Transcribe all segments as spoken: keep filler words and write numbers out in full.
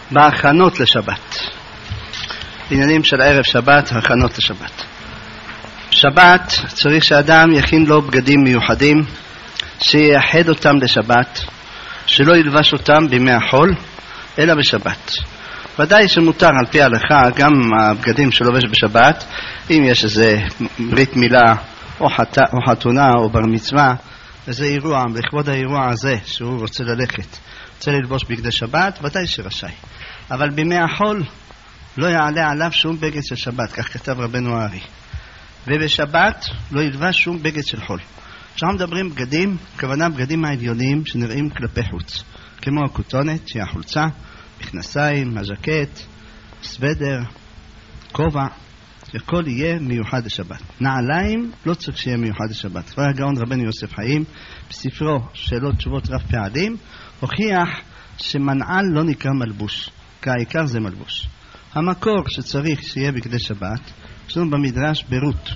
בהכנות לשבת. עניינים של ערב שבת, הכנות לשבת. שבת צריך שאדם יכין לו בגדים מיוחדים, שיחד אותם לשבת, שלא ילבש אותם בימי החול, אלא בשבת. ודאי שמותר על פי ההלכה גם הבגדים שלובש בשבת, אם יש איזה ברית מילה או, חת... או חתונה או בר מצווה, איזה אירוע, לכבוד האירוע הזה שהוא רוצה ללכת, רוצה ללבוש בגדי שבת, ודאי שרשאי. אבל בימי החול לא יעלה עליו שום בגד של שבת, כך כתב רבנו הארי. ובשבת לא ילבש שום בגד של חול. כשאנחנו מדברים בגדים, כוונה בגדים העליונים שנראים כלפי חוץ, כמו הכותונת, שהיא החולצה, מכנסיים, הז'קט, סוודר, כובע, הכל יהיה מיוחד לשבת. נעליים לא צריך שיהיה מיוחד לשבת. כבר הגאון רבנו יוסף חיים, בספרו שאלות תשובות רב פעלים, הוכיח שמנעל לא נקרא מלבוש, כי העיקר זה מלבוש. המקור שצריך שיהיה בגדי שבת, יש לנו במדרש ברות.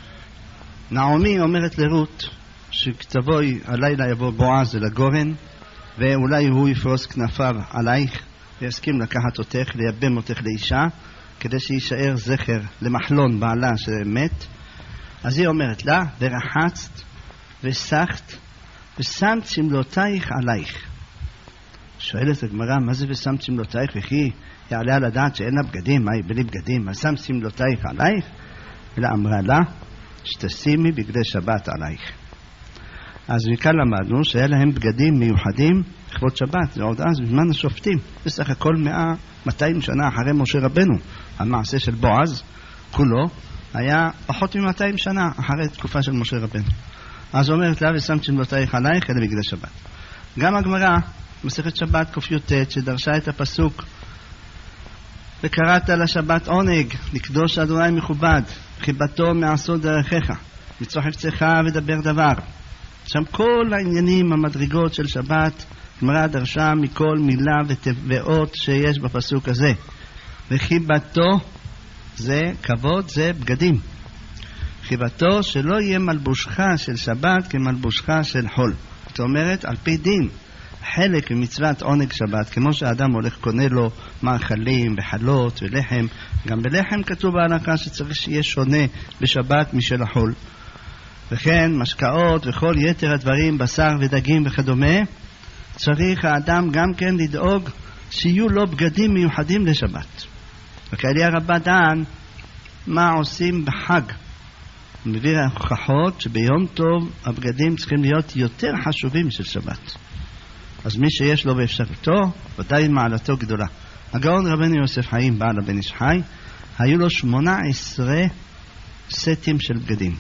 נעמי אומרת לרות, שכתבוי הלילה יבוא בועז אל הגורן, ואולי הוא יפרוס כנפיו עלייך, ויסכים לקחת אותך, לייבם אותך לאישה, כדי שישאר זכר למחלון בעלה שמת. אז היא אומרת לה, ורחצת וסחת ושמת שמלותייך עלייך. שואלת הגמרא, מה זה ושמת שמלותייך? וכי יעלה על הדעת שאין לה בגדים, מה היא בלי בגדים? אז שמת שמלותייך עלייך? אלא אמרה לה, שתשימי בגדי שבת עלייך. אז מכאן למדנו שהיה להם בגדים מיוחדים לכבוד שבת, זה עוד אז בזמן השופטים, בסך הכל מאה, מאתיים שנה אחרי משה רבנו. המעשה של בועז כולו היה פחות מ-מאתיים שנה אחרי תקופה של משה רבנו. אז אומרת לה, ושמת שמלותייך עלייך אלה בגדי שבת. גם הגמרא מסכת שבת ק"ט שדרשה את הפסוק, וקראת לשבת עונג, לקדוש אדוני מכובד, חיבתו מעשות דרכיך, מצוא חפצך ודבר דבר. שם כל העניינים, המדרגות של שבת, גמרא דרשה מכל מילה ואות שיש בפסוק הזה. וחיבתו זה כבוד, זה בגדים. חיבתו שלא יהיה מלבושך של שבת כמלבושך של חול. זאת אומרת, על פי דין, חלק ממצוות עונג שבת, כמו שהאדם הולך קונה לו מאכלים וחלות ולחם, גם בלחם כתוב בהלכה שצריך שיהיה שונה בשבת משל החול. וכן משקאות וכל יתר הדברים, בשר ודגים וכדומה, צריך האדם גם כן לדאוג שיהיו לו בגדים מיוחדים לשבת. וכאלה הרבה דן, מה עושים בחג? הוא מביא הוכחות שביום טוב הבגדים צריכים להיות יותר חשובים של שבת. אז מי שיש לו באפשרותו, ודאי מעלתו גדולה. הגאון רבנו יוסף חיים, בעל הבן איש חי, היו לו שמונה עשרה סטים של בגדים.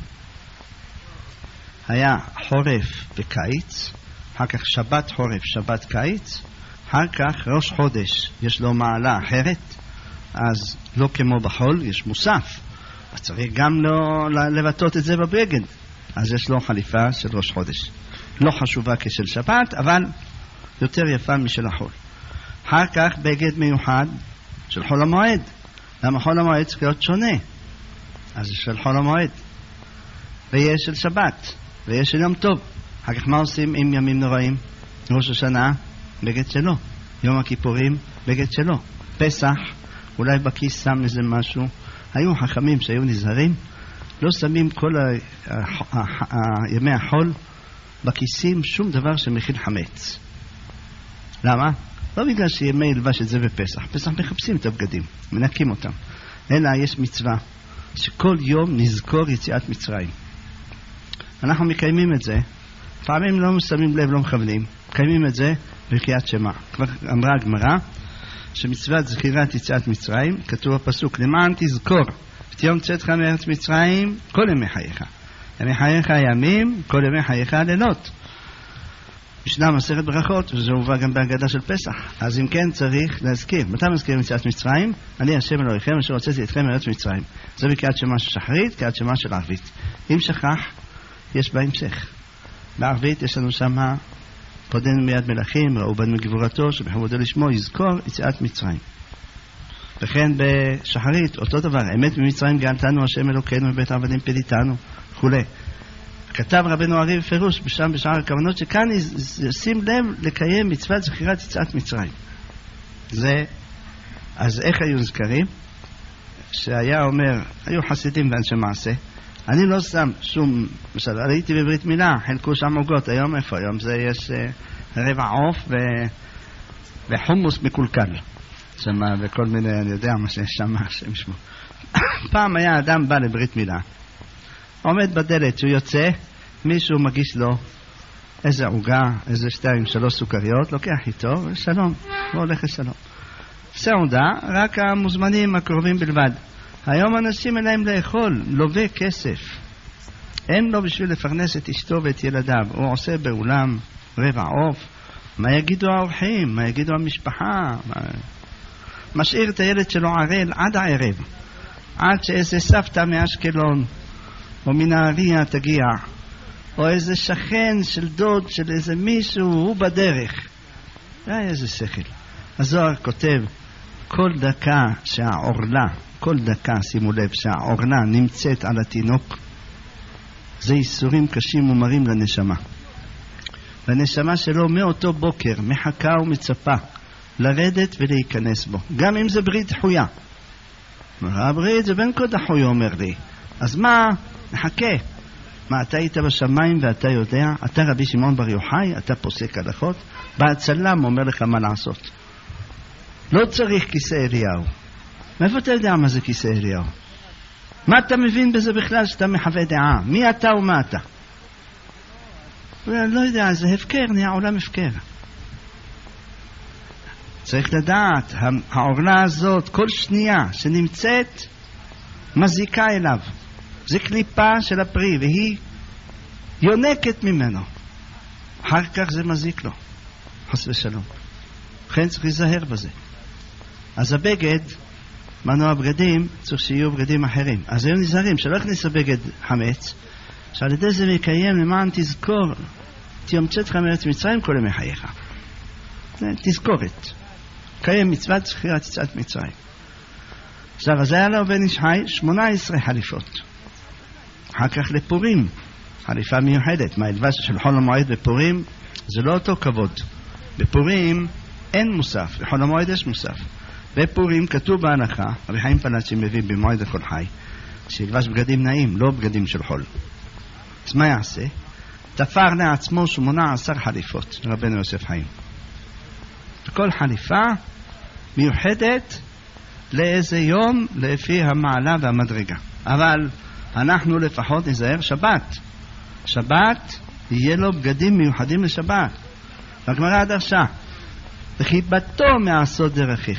היה חורף וקיץ, אחר כך שבת חורף, שבת קיץ, אחר כך ראש חודש יש לו מעלה אחרת, אז לא כמו בחול, יש מוסף, אז צריך גם לא לבטאות את זה בבגד, אז יש לו חליפה של ראש חודש, לא חשובה כשל שבת, אבל יותר יפה משל החול. אחר כך בגד מיוחד של חול המועד. למה חול המועד צריך להיות שונה? אז של חול המועד, ויש של שבת, ויש של יום טוב. אחר כך מה עושים עם ימים נוראים? ראש השנה, בגד שלו. יום הכיפורים, בגד שלו. פסח, אולי בכיס שם איזה משהו. היו חכמים שהיו נזהרים, לא שמים כל ה- ה- ה- ה- ימי החול בכיסים שום דבר שמכיל חמץ. למה? לא בגלל שימי ילבש את זה בפסח. פסח מחפשים את הבגדים, מנקים אותם. אלא יש מצווה שכל יום נזכור יציאת מצרים. אנחנו מקיימים את זה, פעמים לא שמים לב, לא מכוונים, מקיימים את זה בקריאת שמע. כבר אמרה הגמרא שמצוות זכירת יציאת מצרים, כתוב בפסוק, למען תזכור את יום צאתך מארץ מצרים כל ימי חייך. ימי חייך ימים, כל ימי חייך לילות. ישנה מסכת ברכות, וזה הובא גם בהגדה של פסח. אז אם כן צריך להזכיר. מתי מזכירים יציאת מצרים? אני השם אלוהיכם אשר הוצאתי אתכם מארץ מצרים. זה בקריאת שמע של שחרית, קריאת שמע של ערבית. אם שכח, יש בהמשך. בערבית יש לנו שם פודנו מיד מלכים, ראו בנו גבורתו, שבכבודו לשמו יזכור יציאת מצרים. וכן בשחרית, אותו דבר, אמת ממצרים גאלתנו השם אלוקינו מבית עבדים פדיתנו, וכולי. כתב רבנו הארי בפירוש בשם בשאר הכוונות שכאן שים לב לקיים מצוות זכירת יציאת מצרים. זה אז איך היו נזכרים? שהיה אומר, היו חסידים ואנשי מעשה, אני לא שם שום, בסדר, הייתי בברית מילה, חלקו שם עוגות, היום איפה? היום זה יש uh, רבע עוף ו... וחומוס מקולקל, שמה, וכל מיני, אני יודע מה שיש שם, השם ישמור. פעם היה אדם בא לברית מילה, עומד בדלת, שהוא יוצא, מישהו מגיש לו איזה עוגה, איזה שתיים, שלוש סוכריות, לוקח איתו, ושלום, הוא הולך לשלום. סעודה, רק המוזמנים הקרובים בלבד. היום אנשים אליהם לאכול, לווה כסף. אין לו בשביל לפרנס את אשתו ואת ילדיו. הוא עושה באולם רבע עוף. מה יגידו האורחים? מה יגידו המשפחה? מה... משאיר את הילד שלו ערל עד הערב. עד שאיזה סבתא מאשקלון או מנהריה תגיע. או איזה שכן של דוד של איזה מישהו, הוא בדרך. זה איזה שכל. הזוהר כותב, כל דקה שהעורלה, כל דקה, שימו לב, שהעורלה נמצאת על התינוק, זה איסורים קשים ומרים לנשמה. והנשמה שלו מאותו בוקר מחכה ומצפה לרדת ולהיכנס בו. גם אם זה ברית דחויה. הברית זה בן כה דחוי, אומר לי. אז מה? נחכה. מה, אתה היית בשמיים ואתה יודע? אתה רבי שמעון בר יוחאי, אתה פוסק הלכות? בהצלם אומר לך מה לעשות. לא צריך כיסא אליהו. מאיפה אתה יודע מה זה כיסא אליהו? מה אתה מבין בזה בכלל שאתה מחווה דעה? מי אתה ומה אתה? לא יודע, זה הפקר, נהיה עולם הפקר. צריך לדעת, העורלה הזאת, כל שנייה שנמצאת, מזיקה אליו. זה קליפה של הפרי, והיא יונקת ממנו. אחר כך זה מזיק לו. חס ושלום. לכן צריך להיזהר בזה. אז הבגד, מנוע בגדים, צריך שיהיו בגדים אחרים. אז היו נזהרים, שלא הכניס הבגד חמץ, שעל ידי זה מקיים למען תזכור, תיומצאתך מארץ מצרים כל ימי חייך. תזכורת. קיים מצוות זכירת יציאת מצרים. עכשיו, אז היה לו בן איש חי שמונה עשרה חליפות. אחר כך לפורים, חליפה מיוחדת. מה הלבש של חול המועד בפורים? זה לא אותו כבוד. בפורים אין מוסף, בחול המועד יש מוסף. בפורים כתוב בהלכה, רבי חיים פלאצ'י מביא במועד הכל חי, שילבש בגדים נעים, לא בגדים של חול. אז מה יעשה? תפר לעצמו שמונה עשר חליפות, רבנו יוסף חיים. וכל חליפה מיוחדת לאיזה יום לפי המעלה והמדרגה. אבל אנחנו לפחות נזהר שבת. שבת יהיה לו בגדים מיוחדים לשבת. והגמרא דרשה, וחיבתו מעשות דרכיך,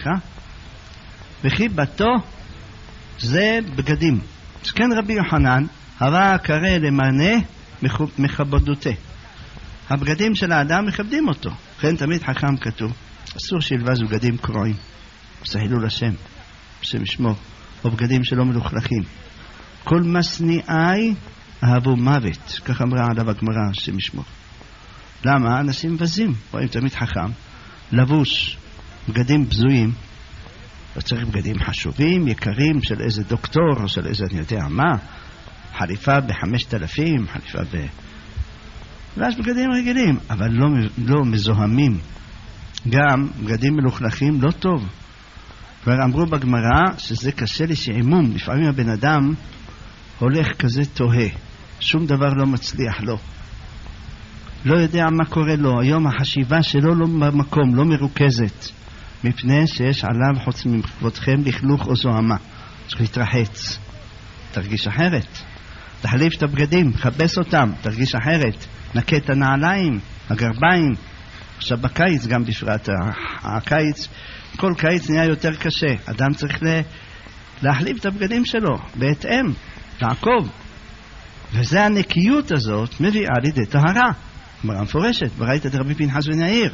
וחיבתו זה בגדים. שכן רבי יוחנן הווה קרא למענה מכבדותה. הבגדים של האדם מכבדים אותו. לכן תמיד חכם כתוב, אסור שילבש בגדים קרועים. זה חילול השם, השם ישמור, או בגדים שלא מלוכלכים. כל מסניעי אהבו מוות, כך אמרה עליו הגמרא, השם ישמור. למה? אנשים מבזים, רואים תמיד חכם, לבוש בגדים בזויים, לא צריך בגדים חשובים, יקרים, של איזה דוקטור, או של איזה אני יודע מה, חליפה בחמשת אלפים, חליפה ב... ויש בגדים רגילים, אבל לא, לא מזוהמים. גם בגדים מלוכלכים לא טוב. כבר אמרו בגמרא שזה קשה לשעמום. לפעמים הבן אדם הולך כזה תוהה, שום דבר לא מצליח לו. לא יודע מה קורה לו. היום החשיבה שלו לא במקום, לא מרוכזת. מפני שיש עליו חוץ מכבודכם לכלוך או זוהמה. צריך להתרחץ. תרגיש אחרת. תחליף את הבגדים, חבש אותם, תרגיש אחרת. נקה את הנעליים, הגרביים. עכשיו בקיץ גם בפרט, הקיץ, כל קיץ נהיה יותר קשה. אדם צריך לה, להחליף את הבגדים שלו, בהתאם, לעקוב. וזה הנקיות הזאת מביאה לידי טהרה. אמרה מפורשת, וראית את רבי פנחס בן יאיר.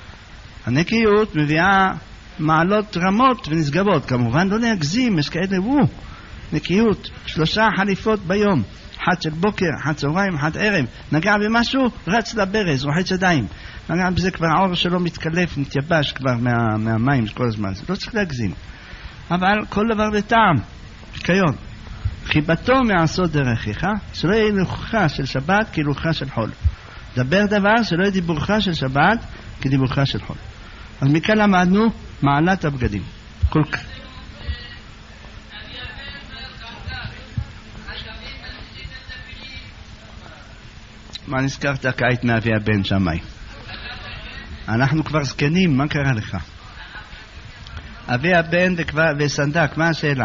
הנקיות מביאה מעלות רמות ונסגבות. כמובן לא להגזים, יש כאלה וו. נקיות, שלושה חליפות ביום. אחת של בוקר, אחת צהריים, אחת ערב. נגע במשהו, רץ לברז, רוחץ ידיים. נגע בזה כבר העור שלו מתקלף, מתייבש כבר מה, מהמים כל הזמן. זה לא צריך להגזים. אבל כל דבר בטעם, פיקיון. חיבתו מעשות דרכיך, שלא יהיה לוחך של שבת כלוחך של חול. דבר דבר שלא יהיה דיבורך של שבת כדיבורך של חול. אז מכאן למדנו מעלת הבגדים. כל כך. מה נזכרת כעת מאבי הבן שמי? אנחנו כבר זקנים, מה קרה לך? אבי הבן וסנדק, מה השאלה?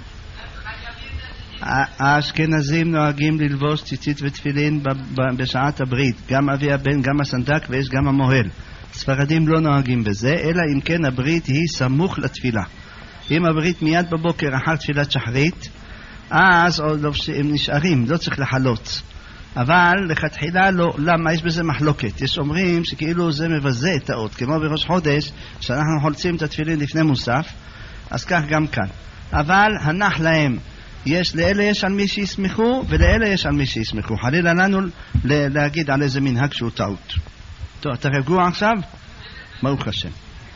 האשכנזים נוהגים ללבוש ציצית ותפילין בשעת הברית, גם אבי הבן, גם הסנדק ויש גם המוהל. ספרדים לא נוהגים בזה, אלא אם כן הברית היא סמוך לתפילה. אם הברית מיד בבוקר אחר תפילת שחרית, אז הם נשארים, לא צריך לחלות. אבל לכתחילה לא. למה? יש בזה מחלוקת. יש אומרים שכאילו זה מבזה את האות, כמו בראש חודש שאנחנו חולצים את התפילין לפני מוסף, אז כך גם כאן. אבל הנח להם, יש, לאלה יש על מי שיסמכו ולאלה יש על מי שיסמכו. חלילה לנו להגיד על איזה מנהג שהוא טעות. טוב, אתה רגוע עכשיו? ברוך השם.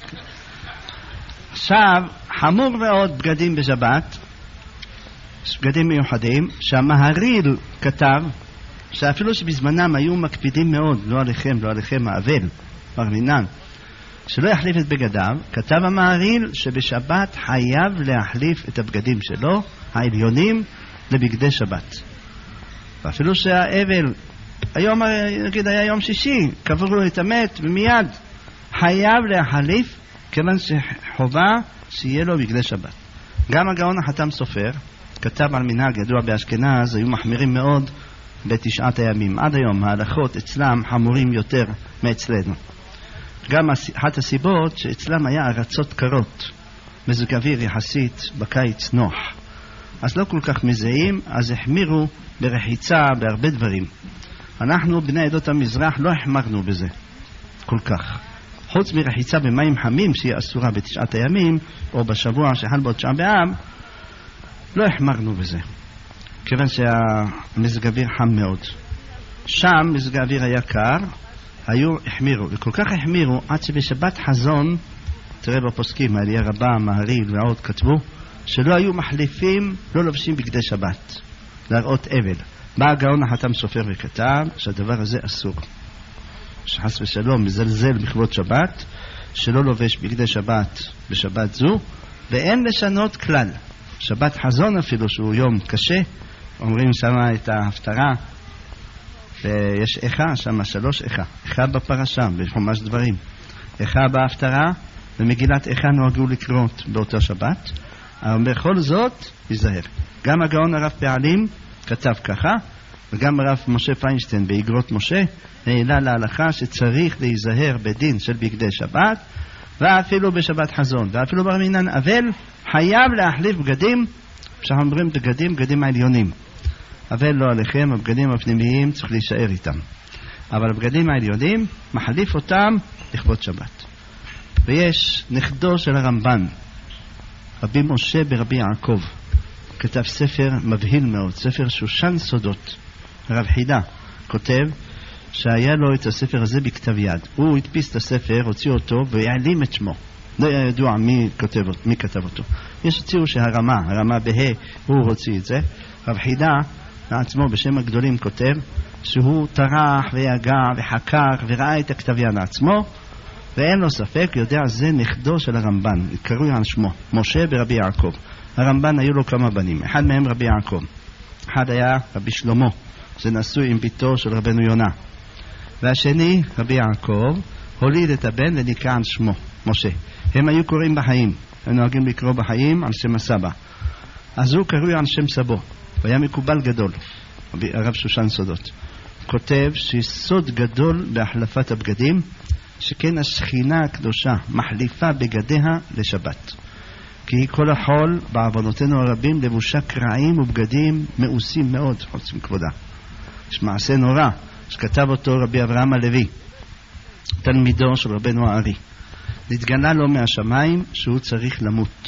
עכשיו, חמור מאוד בגדים בשבת, בגדים מיוחדים, שהמהריל כתב שאפילו שבזמנם היו מקפידים מאוד, לא עליכם, לא עליכם האבל, פרמינן, שלא יחליף את בגדיו, כתב המהריל שבשבת חייב להחליף את הבגדים שלו, העליונים, לבגדי שבת. ואפילו שהאבל, היום, נגיד, היה יום שישי, קברו את המת ומיד חייב להחליף, כיוון שחובה שיהיה לו בגדי שבת. גם הגאון החתם סופר כתב על מנהג ידוע באשכנז, היו מחמירים מאוד בתשעת הימים. עד היום ההלכות אצלם חמורים יותר מאצלנו. גם אחת הסיבות שאצלם היה ארצות קרות, מזג אוויר יחסית בקיץ נוח, אז לא כל כך מזהים, אז החמירו ברחיצה בהרבה דברים. אנחנו בני עדות המזרח לא החמרנו בזה כל כך, חוץ מרחיצה במים חמים שהיא אסורה בתשעת הימים או בשבוע שחל בו תשעה באב, לא החמרנו בזה, כיוון שהמזג אוויר חם מאוד. שם מזג האוויר היה קר, היו החמירו, וכל כך החמירו עד שבשבת חזון, תראה בפוסקים, העלייה רבה, מהריל ועוד כתבו, שלא היו מחליפים, לא לובשים בגדי שבת, להראות אבל. בא הגאון החתם סופר וכתב שהדבר הזה אסור, שחס ושלום מזלזל בכבוד שבת, שלא לובש בגדי שבת בשבת זו, ואין לשנות כלל. שבת חזון אפילו שהוא יום קשה, אומרים שמה את ההפטרה, ויש איכה, שמה שלוש איכה, איכה בפרשה, בחומש דברים, איכה בהפטרה, ומגילת איכה נוהגו לקרות באותה שבת, אבל בכל זאת ייזהר. גם הגאון הרב פעלים כתב ככה, וגם הרב משה פיינשטיין באגרות משה העלה להלכה שצריך להיזהר בדין של בגדי שבת, ואפילו בשבת חזון, ואפילו ברמינן אבל חייב להחליף בגדים, שאנחנו אומרים בגדים, בגדים העליונים. אבל לא עליכם, הבגדים הפנימיים צריך להישאר איתם, אבל הבגדים העליונים מחליף אותם לכבוד שבת. ויש נכדו של הרמב"ן, רבי משה ברבי יעקב, כתב ספר מבהיל מאוד, ספר שושן סודות. הרב חידה כותב שהיה לו את הספר הזה בכתב יד, הוא הדפיס את הספר, הוציא אותו והעלים את שמו, לא היה ידוע מי כתב, מי כתב אותו. יש הוציאו שהרמה, הרמה בה, הוא הוציא את זה. רב חידה לעצמו בשם הגדולים כותב שהוא טרח ויגע וחקר וראה את הכתב יד לעצמו, ואין לו ספק, יודע זה נכדו של הרמב"ן, קרוי על שמו, משה ברבי יעקב. הרמב"ן היו לו כמה בנים, אחד מהם רבי יעקב, אחד היה רבי שלמה, זה נשוי עם ביתו של רבנו יונה, והשני רבי יעקב הוליד את הבן ונקרא על שמו משה. הם היו קוראים בחיים, הם נוהגים לקרוא בחיים על שם הסבא, אז הוא קרוי על שם סבו, והיה מקובל גדול. הרב שושן סודות כותב שסוד גדול בהחלפת הבגדים, שכן השכינה הקדושה מחליפה בגדיה לשבת, כי כל החול בעוונותינו הרבים לבושה קרעים ובגדים מאוסים מאוד חוץ מכבודה. יש מעשה נורא שכתב אותו רבי אברהם הלוי, תלמידו של רבנו הארי. נתגלה לו מהשמיים שהוא צריך למות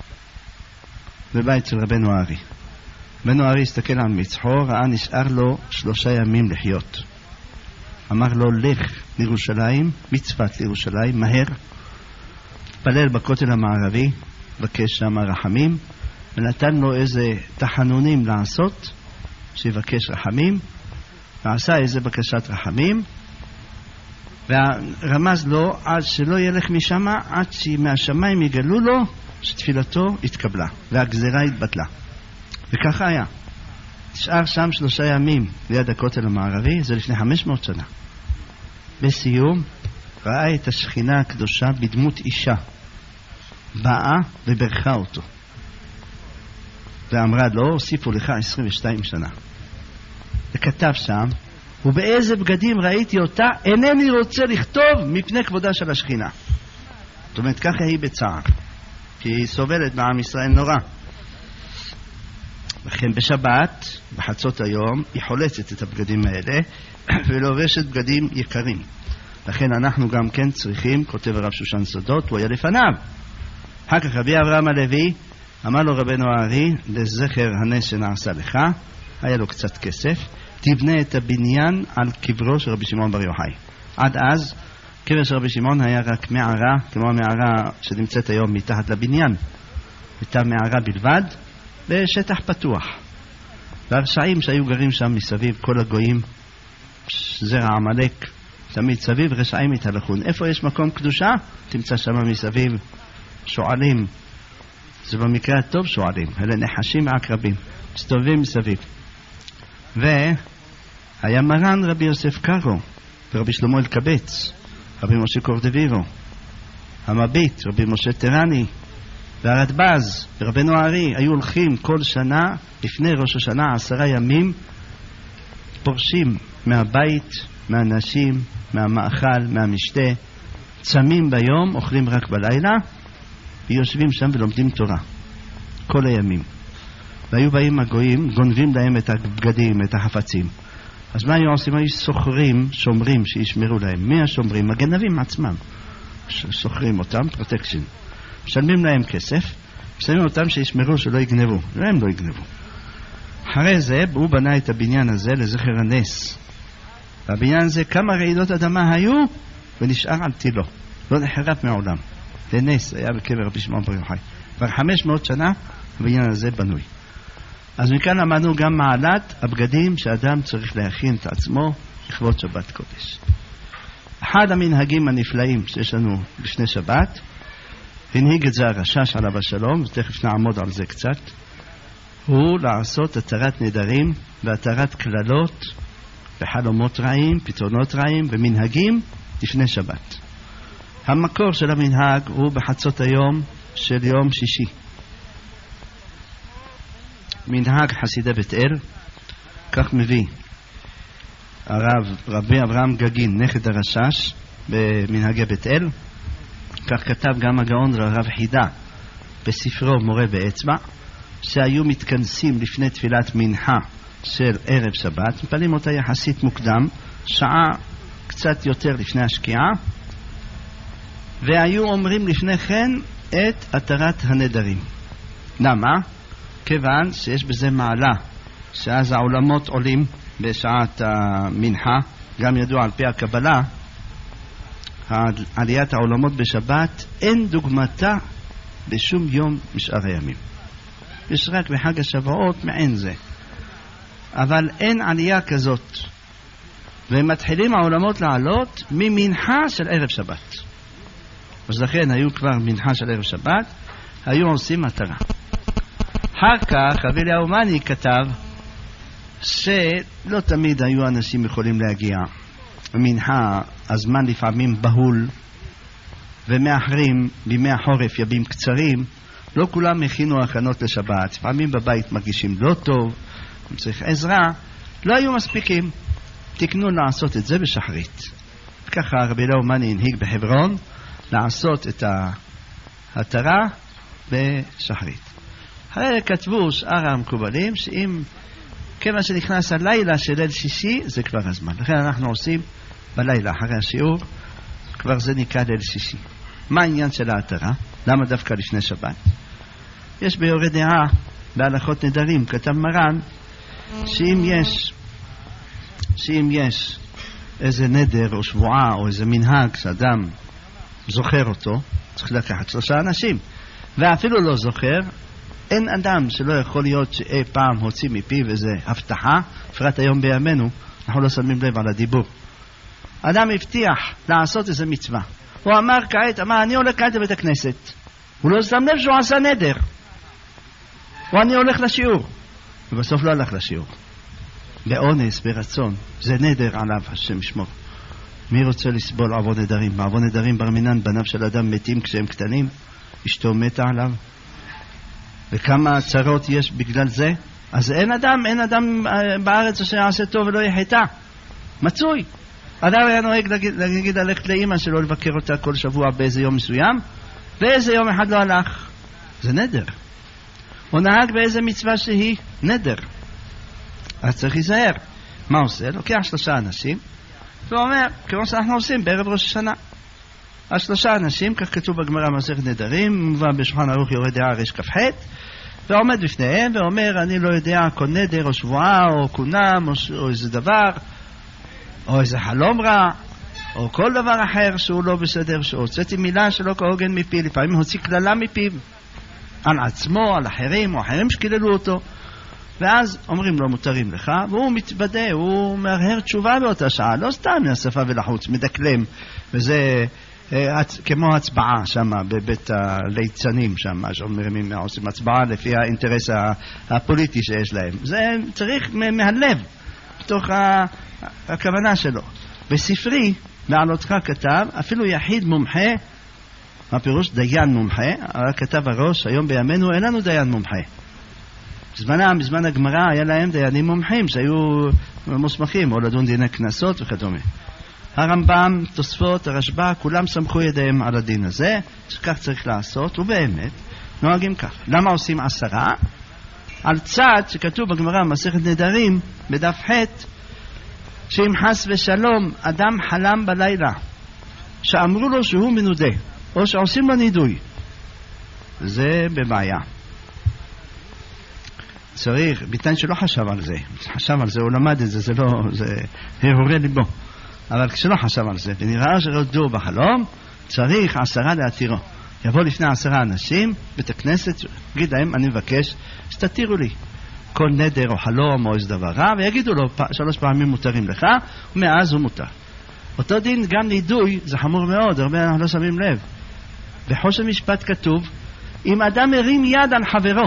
בבית של רבנו הארי. רבנו הארי הסתכל על מצחו, ראה נשאר לו שלושה ימים לחיות. אמר לו, לך לירושלים, מצוות לירושלים, מהר, תפלל בכותל המערבי, בקש שם רחמים, ונתן לו איזה תחנונים לעשות, שיבקש רחמים, ועשה איזה בקשת רחמים, ורמז לו עד שלא ילך משם, עד שמהשמיים יגלו לו שתפילתו התקבלה והגזרה התבטלה. וככה היה. נשאר שם שלושה ימים ליד הכותל המערבי, זה לפני חמש מאות שנה. בסיום ראה את השכינה הקדושה בדמות אישה, באה וברכה אותו ואמרה לו, הוסיפו לך עשרים ושתיים שנה. וכתב שם, ובאיזה בגדים ראיתי אותה, אינני רוצה לכתוב מפני כבודה של השכינה. זאת אומרת, ככה היא בצער, כי היא סובלת בעם ישראל נורא. לכן בשבת, בחצות היום, היא חולצת את הבגדים האלה ולובשת בגדים יקרים. לכן אנחנו גם כן צריכים, כותב הרב שושן סודות, הוא היה לפניו. אחר כך רבי אברהם הלוי אמר לו רבנו הארי, לזכר הנס שנעשה לך, היה לו קצת כסף, תבנה את הבניין על קברו של רבי שמעון בר יוחאי. עד אז קבר של רבי שמעון היה רק מערה, כמו המערה שנמצאת היום מתחת לבניין. הייתה מערה בלבד בשטח פתוח. והרשעים שהיו גרים שם מסביב, כל הגויים, זרע עמלק, תמיד סביב רשעים התהלכון. איפה יש מקום קדושה? תמצא שם מסביב שועלים. זה במקרה הטוב שועלים, אלה נחשים ועקרבים, מסתובבים מסביב. והיה מרן רבי יוסף קארו, ורבי שלמה אלקבץ, רבי משה קורדווירו, המביט, רבי משה טרני, והרדב"ז, ורבנו הארי, היו הולכים כל שנה, לפני ראש השנה, עשרה ימים, פורשים מהבית, מהנשים, מהמאכל, מהמשתה, צמים ביום, אוכלים רק בלילה, ויושבים שם ולומדים תורה כל הימים. והיו באים הגויים, גונבים להם את הבגדים, את החפצים. אז מה היו עושים? היו סוחרים, שומרים שישמרו להם. מי השומרים? הגנבים עצמם סוחרים אותם, פרוטקשן, משלמים להם כסף, משלמים אותם שישמרו שלא יגנבו, והם לא יגנבו. אחרי זה הוא בנה את הבניין הזה לזכר הנס. והבניין הזה כמה רעידות אדמה היו ונשאר על תילו, לא נחרב מעולם. זה נס, היה בקבר רבי שמעון בר יוחאי. כבר חמש מאות שנה הבניין הזה בנוי. אז מכאן למדנו גם מעלת הבגדים שאדם צריך להכין את עצמו לכבוד שבת קודש. אחד המנהגים הנפלאים שיש לנו לפני שבת, הנהיג את זה הרשש עליו השלום, ותכף נעמוד על זה קצת, הוא לעשות התרת נדרים והתרת כללות וחלומות רעים, פתרונות רעים ומנהגים לפני שבת. המקור של המנהג הוא בחצות היום של יום שישי. מנהג חסידי בית אל, כך מביא הרב רבי אברהם גגין, נכד הרשש, במנהגי בית אל. כך כתב גם הגאון הרב חידה בספרו מורה באצבע, שהיו מתכנסים לפני תפילת מנחה של ערב שבת, מפעלים אותה יחסית מוקדם, שעה קצת יותר לפני השקיעה, והיו אומרים לפני כן את התרת הנדרים. למה? כיוון שיש בזה מעלה, שאז העולמות עולים בשעת המנחה. גם ידוע על פי הקבלה, עליית העולמות בשבת אין דוגמתה בשום יום משאר הימים. יש רק בחג השבועות מעין זה, אבל אין עלייה כזאת. ומתחילים העולמות לעלות ממנחה של ערב שבת. אז לכן היו כבר מנחה של ערב שבת, היו עושים מטרה. אחר כך רבי אליהו מאני כתב שלא תמיד היו אנשים יכולים להגיע. במנחה הזמן לפעמים בהול, ומאחרים בימי החורף ימים קצרים, לא כולם הכינו הכנות לשבת, לפעמים בבית מרגישים לא טוב, הם צריך עזרה, לא היו מספיקים, תקנו לעשות את זה בשחרית. ככה רבי אליהו מאני הנהיג בחברון לעשות את ההתרה בשחרית. הרי כתבו שאר המקובלים שאם כמה שנכנס הלילה של ליל שישי זה כבר הזמן, לכן אנחנו עושים בלילה אחרי השיעור, כבר זה נקרא ליל שישי. מה העניין של ההתרה? למה דווקא לפני שבת? יש ביורה דעה בהלכות נדרים, כתב מרן, שאם יש שאם יש איזה נדר או שבועה או איזה מנהג שאדם זוכר אותו, צריך לקחת שלושה אנשים, ואפילו לא זוכר, אין אדם שלא יכול להיות שאי פעם הוציא מפיו איזה הבטחה, בפרט היום בימינו, אנחנו לא שמים לב על הדיבור. אדם הבטיח לעשות איזה מצווה. הוא אמר כעת, אמר, אני הולך כעת לבית הכנסת. הוא לא שם לב שהוא עשה נדר. או אני הולך לשיעור. ובסוף לא הלך לשיעור. באונס, ברצון. זה נדר עליו, השם ישמור. מי רוצה לסבול עוון נדרים? בעוון נדרים בר מינן, בניו של אדם מתים כשהם קטנים. אשתו מתה עליו. וכמה צרות יש בגלל זה. אז אין אדם, אין אדם בארץ שיעשה טוב ולא יחטא. מצוי. אדם היה נוהג להגיד, להגיד ללכת לאמא שלו לבקר אותה כל שבוע באיזה יום מסוים, ואיזה יום אחד לא הלך. זה נדר. הוא נהג באיזה מצווה שהיא נדר. אז צריך להיזהר. מה עושה? לוקח שלושה אנשים, ואומר, כמו שאנחנו עושים בערב ראש השנה. השלושה אנשים, כך כתוב בגמרא מסכת נדרים, מובא בשולחן ערוך יורה דעה רש כ"ח, ועומד בפניהם ואומר, אני לא יודע, כל נדר או שבועה או קונם או, או איזה דבר, או איזה חלום רע, או כל דבר אחר שהוא לא בסדר, שהוצאתי מילה שלא כהוגן מפי, לפעמים הוציא כללה מפיו, על עצמו, על אחרים, או אחרים שקיללו אותו, ואז אומרים לו מותרים לך, והוא מתוודה, הוא מהרהר תשובה באותה שעה, לא סתם מהשפה ולחוץ, מדקלם, וזה כמו הצבעה שם בבית הליצנים שם, שאומרים עושים הצבעה לפי האינטרס הפוליטי שיש להם. זה צריך מהלב, בתוך הכוונה שלו. בספרי, בעלותך כתב, אפילו יחיד מומחה, הפירוש דיין מומחה, אבל כתב הראש, היום בימינו אין לנו דיין מומחה. בזמנם, בזמן הגמרא, היה להם דיינים מומחים שהיו מוסמכים, או לדון דיני כנסות וכדומה. הרמב"ם, תוספות, הרשב"א, כולם סמכו ידיהם על הדין הזה, שכך צריך לעשות, ובאמת נוהגים כך. למה עושים עשרה? על צד שכתוב בגמרא מסכת נדרים, בדף ח', שאם חס ושלום אדם חלם בלילה, שאמרו לו שהוא מנודה, או שעושים לו נידוי, זה בבעיה. צריך, ביתן שלא חשב על זה, חשב על זה, הוא למד את זה, זה לא, זה הרהורי ליבו. אבל כשלא חשב על זה, ונראה שרדו בחלום, צריך עשרה להתירו. יבוא לפני עשרה אנשים, בית הכנסת, יגיד להם, אני מבקש שתתירו לי כל נדר או חלום או איזה דבר רע, ויגידו לו, שלוש פעמים מותרים לך, ומאז הוא מותר. אותו דין, גם נידוי, זה חמור מאוד, הרבה אנחנו לא שמים לב. בחושן משפט כתוב, אם אדם הרים יד על חברו,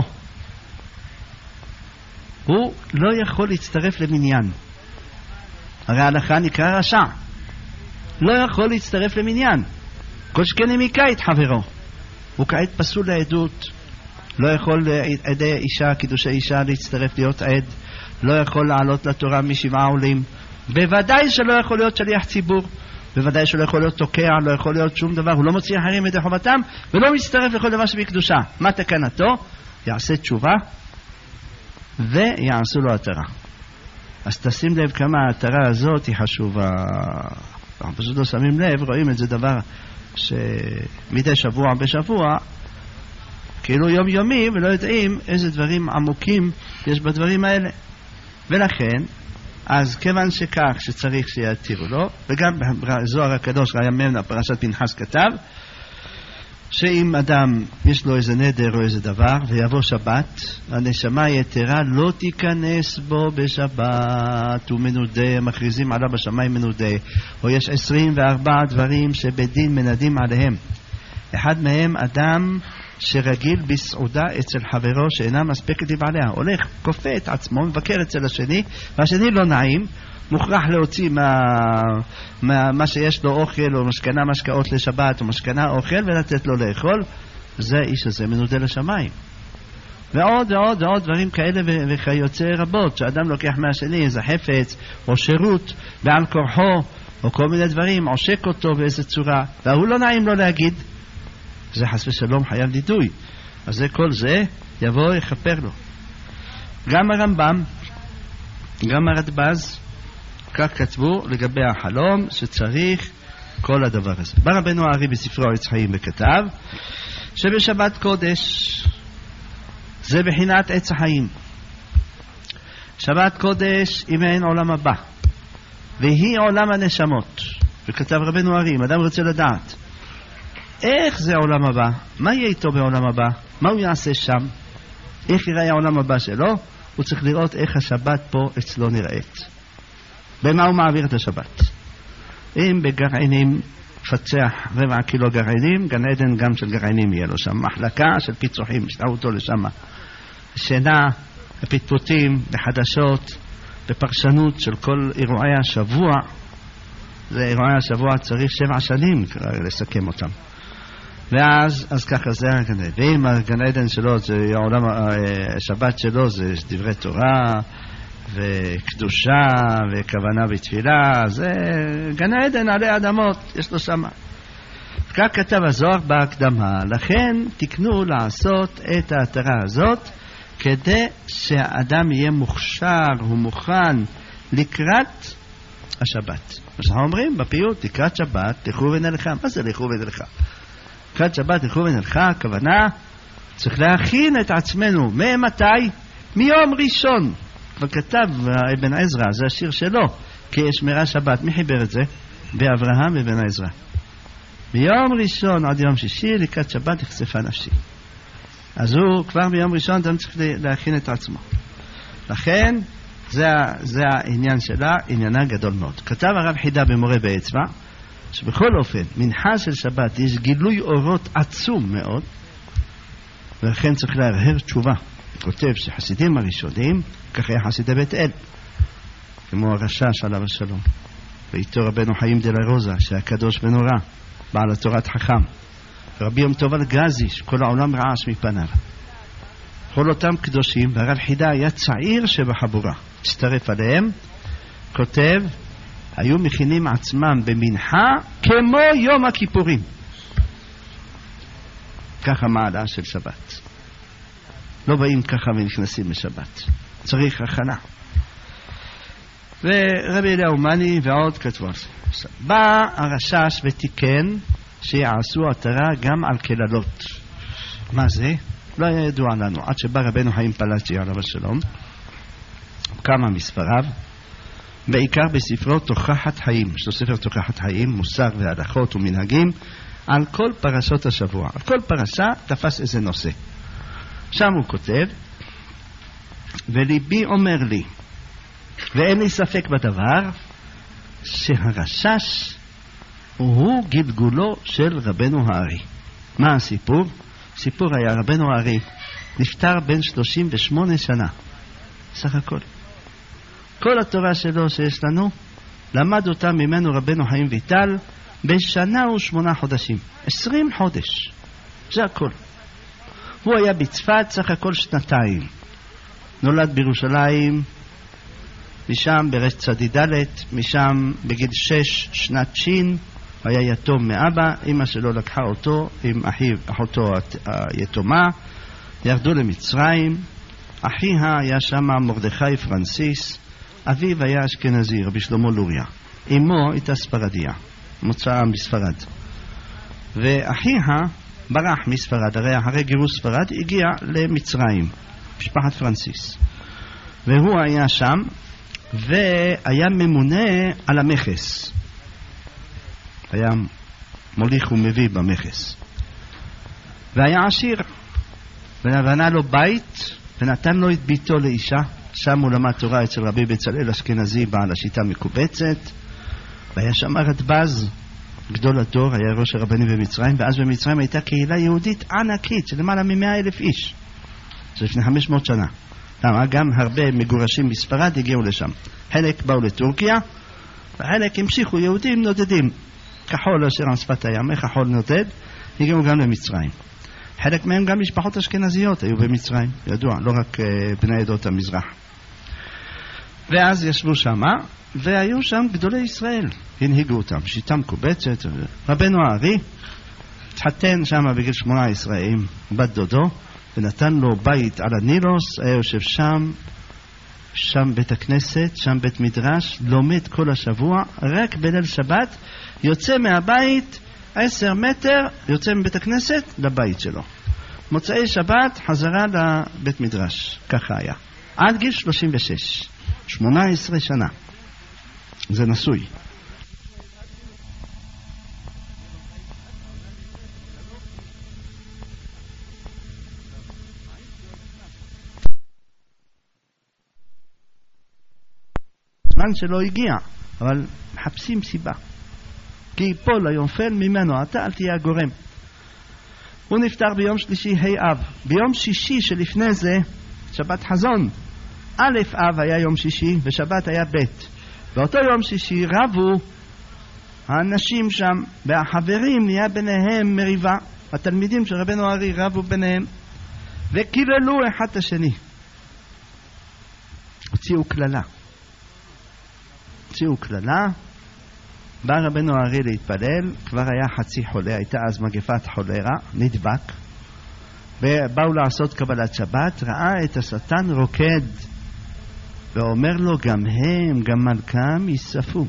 הוא לא יכול להצטרף למניין. הרי ההלכה נקרא רשע. לא יכול להצטרף למניין. כל שכן אם היכה את חברו. הוא כעת פסול לעדות. לא יכול עדי אישה, קידושי אישה, להצטרף להיות עד. לא יכול לעלות לתורה משבעה עולים. בוודאי שלא יכול להיות שליח ציבור. בוודאי שלא יכול להיות תוקע, לא יכול להיות שום דבר. הוא לא מוציא אחרים ידי חובתם, ולא מצטרף לכל דבר שבקדושה. מה תקנתו? יעשה תשובה, ויעשו לו התרה. אז תשים לב כמה ההתרה הזאת היא חשובה. אנחנו פשוט לא שמים לב, רואים את זה דבר שמדי שבוע בשבוע, כאילו יום יומי, ולא יודעים איזה דברים עמוקים יש בדברים האלה. ולכן, אז כיוון שכך שצריך שיתירו לו, וגם בזוהר הקדוש, ראיה ממנה, פרשת פנחס כתב, שאם אדם יש לו איזה נדר או איזה דבר ויבוא שבת, הנשמה יתרה לא תיכנס בו בשבת, הוא מנודה, מכריזים עליו בשמיים מנודה, או יש עשרים וארבעה דברים שבדין מנדים עליהם. אחד מהם אדם שרגיל בסעודה אצל חברו שאינה מספקת לבעליה, הולך, כופה את עצמו, מבקר אצל השני, והשני לא נעים, מוכרח להוציא מה, מה, מה שיש לו אוכל או משכנה משקאות לשבת או משכנה אוכל ולתת לו לאכול. זה איש הזה מנודה לשמיים. ועוד ועוד ועוד דברים כאלה וכיוצא רבות, שאדם לוקח מהשני איזה חפץ או שירות בעל כורחו או כל מיני דברים, עושק אותו באיזה צורה, והוא לא נעים לו להגיד, זה חס ושלום חייב נידוי. אז זה כל זה יבוא יכפר לו. גם הרמב"ם, גם הרדב"ז, כך כתבו לגבי החלום שצריך כל הדבר הזה. בא רבנו הארי בספרו עץ חיים וכתב שבשבת קודש זה בחינת עץ החיים. שבת קודש היא מעין עולם הבא, והיא עולם הנשמות. וכתב רבנו הארי, אם אדם רוצה לדעת איך זה עולם הבא, מה יהיה איתו בעולם הבא, מה הוא יעשה שם, איך יראה העולם הבא שלו, הוא צריך לראות איך השבת פה אצלו נראית. במה הוא מעביר את השבת? אם בגרעינים פצח רבע קילו גרעינים, גן עדן גם של גרעינים יהיה לו שם, מחלקה של פיצוחים, ישלחו אותו לשם. שינה, פטפוטים, בחדשות, בפרשנות של כל אירועי השבוע. זה אירועי השבוע צריך שבע שנים לסכם אותם. ואז, אז ככה זה הגן עדן. ואם הגן עדן שלו, זה העולם, השבת שלו, זה דברי תורה, וקדושה, וכוונה בתפילה, זה גן עדן עלי אדמות, יש לו שמה. כך כתב הזוהר בהקדמה, לכן תקנו לעשות את ההתרה הזאת, כדי שהאדם יהיה מוכשר ומוכן לקראת השבת. מה שאנחנו אומרים בפיוט, לקראת שבת, תלכו ונלכה. מה זה לכו ונלכה? לקראת שבת, תלכו ונלכה, הכוונה, צריך להכין את עצמנו. ממתי? מיום ראשון. כבר כתב אבן עזרא, זה השיר שלו, כי אשמרה שבת. מי חיבר את זה? באברהם ובן עזרא. ביום ראשון עד יום שישי, לקראת שבת, יחשפה נפשי. אז הוא כבר ביום ראשון אדם צריך להכין את עצמו. לכן, זה, זה העניין שלה, עניינה גדול מאוד. כתב הרב חידה במורה באצבע, שבכל אופן, מנחה של שבת יש גילוי אורות עצום מאוד, ולכן צריך להרהר תשובה. כותב שחסידים הראשונים, כך היה חסידי בית אל, כמו הרשש עליו השלום, ואיתו רבנו חיים דלה רוזה, שהקדוש ונורא, בעל התורת חכם, רבי יום טוב אלגזי, שכל העולם רעש מפניו. כל אותם קדושים, והרב חידה היה צעיר שבחבורה, הצטרף עליהם, כותב, היו מכינים עצמם במנחה כמו יום הכיפורים. ככה מעלה של שבת. לא באים ככה ונכנסים לשבת. צריך הכנה. ורבי אליהו מאני ועוד כתבו על זה. בא הרשש ותיקן שיעשו התרה גם על כללות. מה זה? לא היה ידוע לנו. עד שבא רבנו חיים פלאצ'י עליו השלום, כמה מספריו, בעיקר בספרו תוכחת חיים. יש לו ספר תוכחת חיים, מוסר והלכות ומנהגים, על כל פרשות השבוע. על כל פרשה תפס איזה נושא. שם הוא כותב, וליבי אומר לי, ואין לי ספק בדבר, שהרשש הוא גלגולו של רבנו הארי. מה הסיפור? סיפור היה רבנו הארי נפטר בן שלושים ושמונה שנה, סך הכל. כל התורה שלו שיש לנו, למד אותה ממנו רבנו חיים ויטל בשנה ושמונה חודשים, עשרים חודש, זה הכל. הוא היה בצפת סך הכל שנתיים, נולד בירושלים, משם ברשת צדידלת, משם בגיל שש שנת שין, היה יתום מאבא, אמא שלו לקחה אותו עם אחיו, אחותו היתומה, ירדו למצרים, אחיה היה שם מרדכי פרנסיס, אביו היה אשכנזי, רבי שלמה לוריה, אמו הייתה ספרדיה, מוצאה בספרד, ואחיה ברח מספרד, הרי אחרי גירוש ספרד הגיע למצרים, משפחת פרנסיס, והוא היה שם והיה ממונה על המכס, היה מוליך ומביא במכס, והיה עשיר, ובנה לו בית ונתן לו את ביתו לאישה. שם הוא למד תורה אצל רבי בצלאל אשכנזי בעל השיטה מקובצת, והיה שם רדב"ז גדול הדור, היה ראש הרבנים במצרים, ואז במצרים הייתה קהילה יהודית ענקית של למעלה ממאה אלף איש, זה לפני חמש מאות שנה. למה? גם הרבה מגורשים בספרד הגיעו לשם, חלק באו לטורקיה וחלק המשיכו יהודים נודדים, כחול אשר על שפת הים, כחול נודד, הגיעו גם למצרים. חלק מהם גם משפחות אשכנזיות היו במצרים, ידוע, לא רק uh, בני עדות המזרח. ואז ישבו שם, והיו שם גדולי ישראל, הנהיגו אותם, שיטה מקובצת. רבנו הארי התחתן שם בגיל שמונה עשרה עם בת דודו, ונתן לו בית על הנילוס, היה יושב שם, שם בית הכנסת, שם בית מדרש, לומד כל השבוע, רק בליל שבת, יוצא מהבית עשר מטר, יוצא מבית הכנסת לבית שלו. מוצאי שבת חזרה לבית מדרש, ככה היה. עד גיל שלושים ושש, שמונה עשרה שנה. זה נשוי. זמן שלא הגיע, אבל מחפשים סיבה. כי יפול היופל ממנו, אתה אל תהיה הגורם. הוא נפטר ביום שלישי ה' אב. ביום שישי שלפני זה, שבת חזון, א' אב היה יום שישי ושבת היה ב'. באותו יום שישי רבו האנשים שם, והחברים נהיה ביניהם מריבה. התלמידים של רבנו ארי רבו ביניהם וקיללו אחד את השני, הוציאו כללה הוציאו כללה. בא רבנו ארי להתפלל, כבר היה חצי חולה, הייתה אז מגפת חולרה, נדבק, ובאו לעשות קבלת שבת, ראה את השטן רוקד ואומר לו, גם הם, גם מלכם יספו.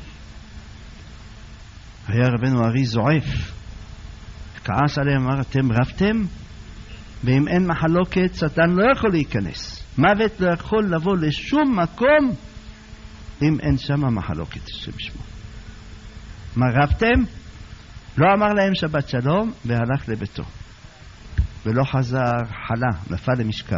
היה רבנו ארי זועף, כעס עליהם, אמר, אתם רבתם? ואם אין מחלוקת, שטן לא יכול להיכנס. מוות לא יכול לבוא לשום מקום אם אין שם מחלוקת שבשמו. מה רבתם? לא אמר להם שבת שלום והלך לביתו. ולא חזר, חלה, נפל למשכב.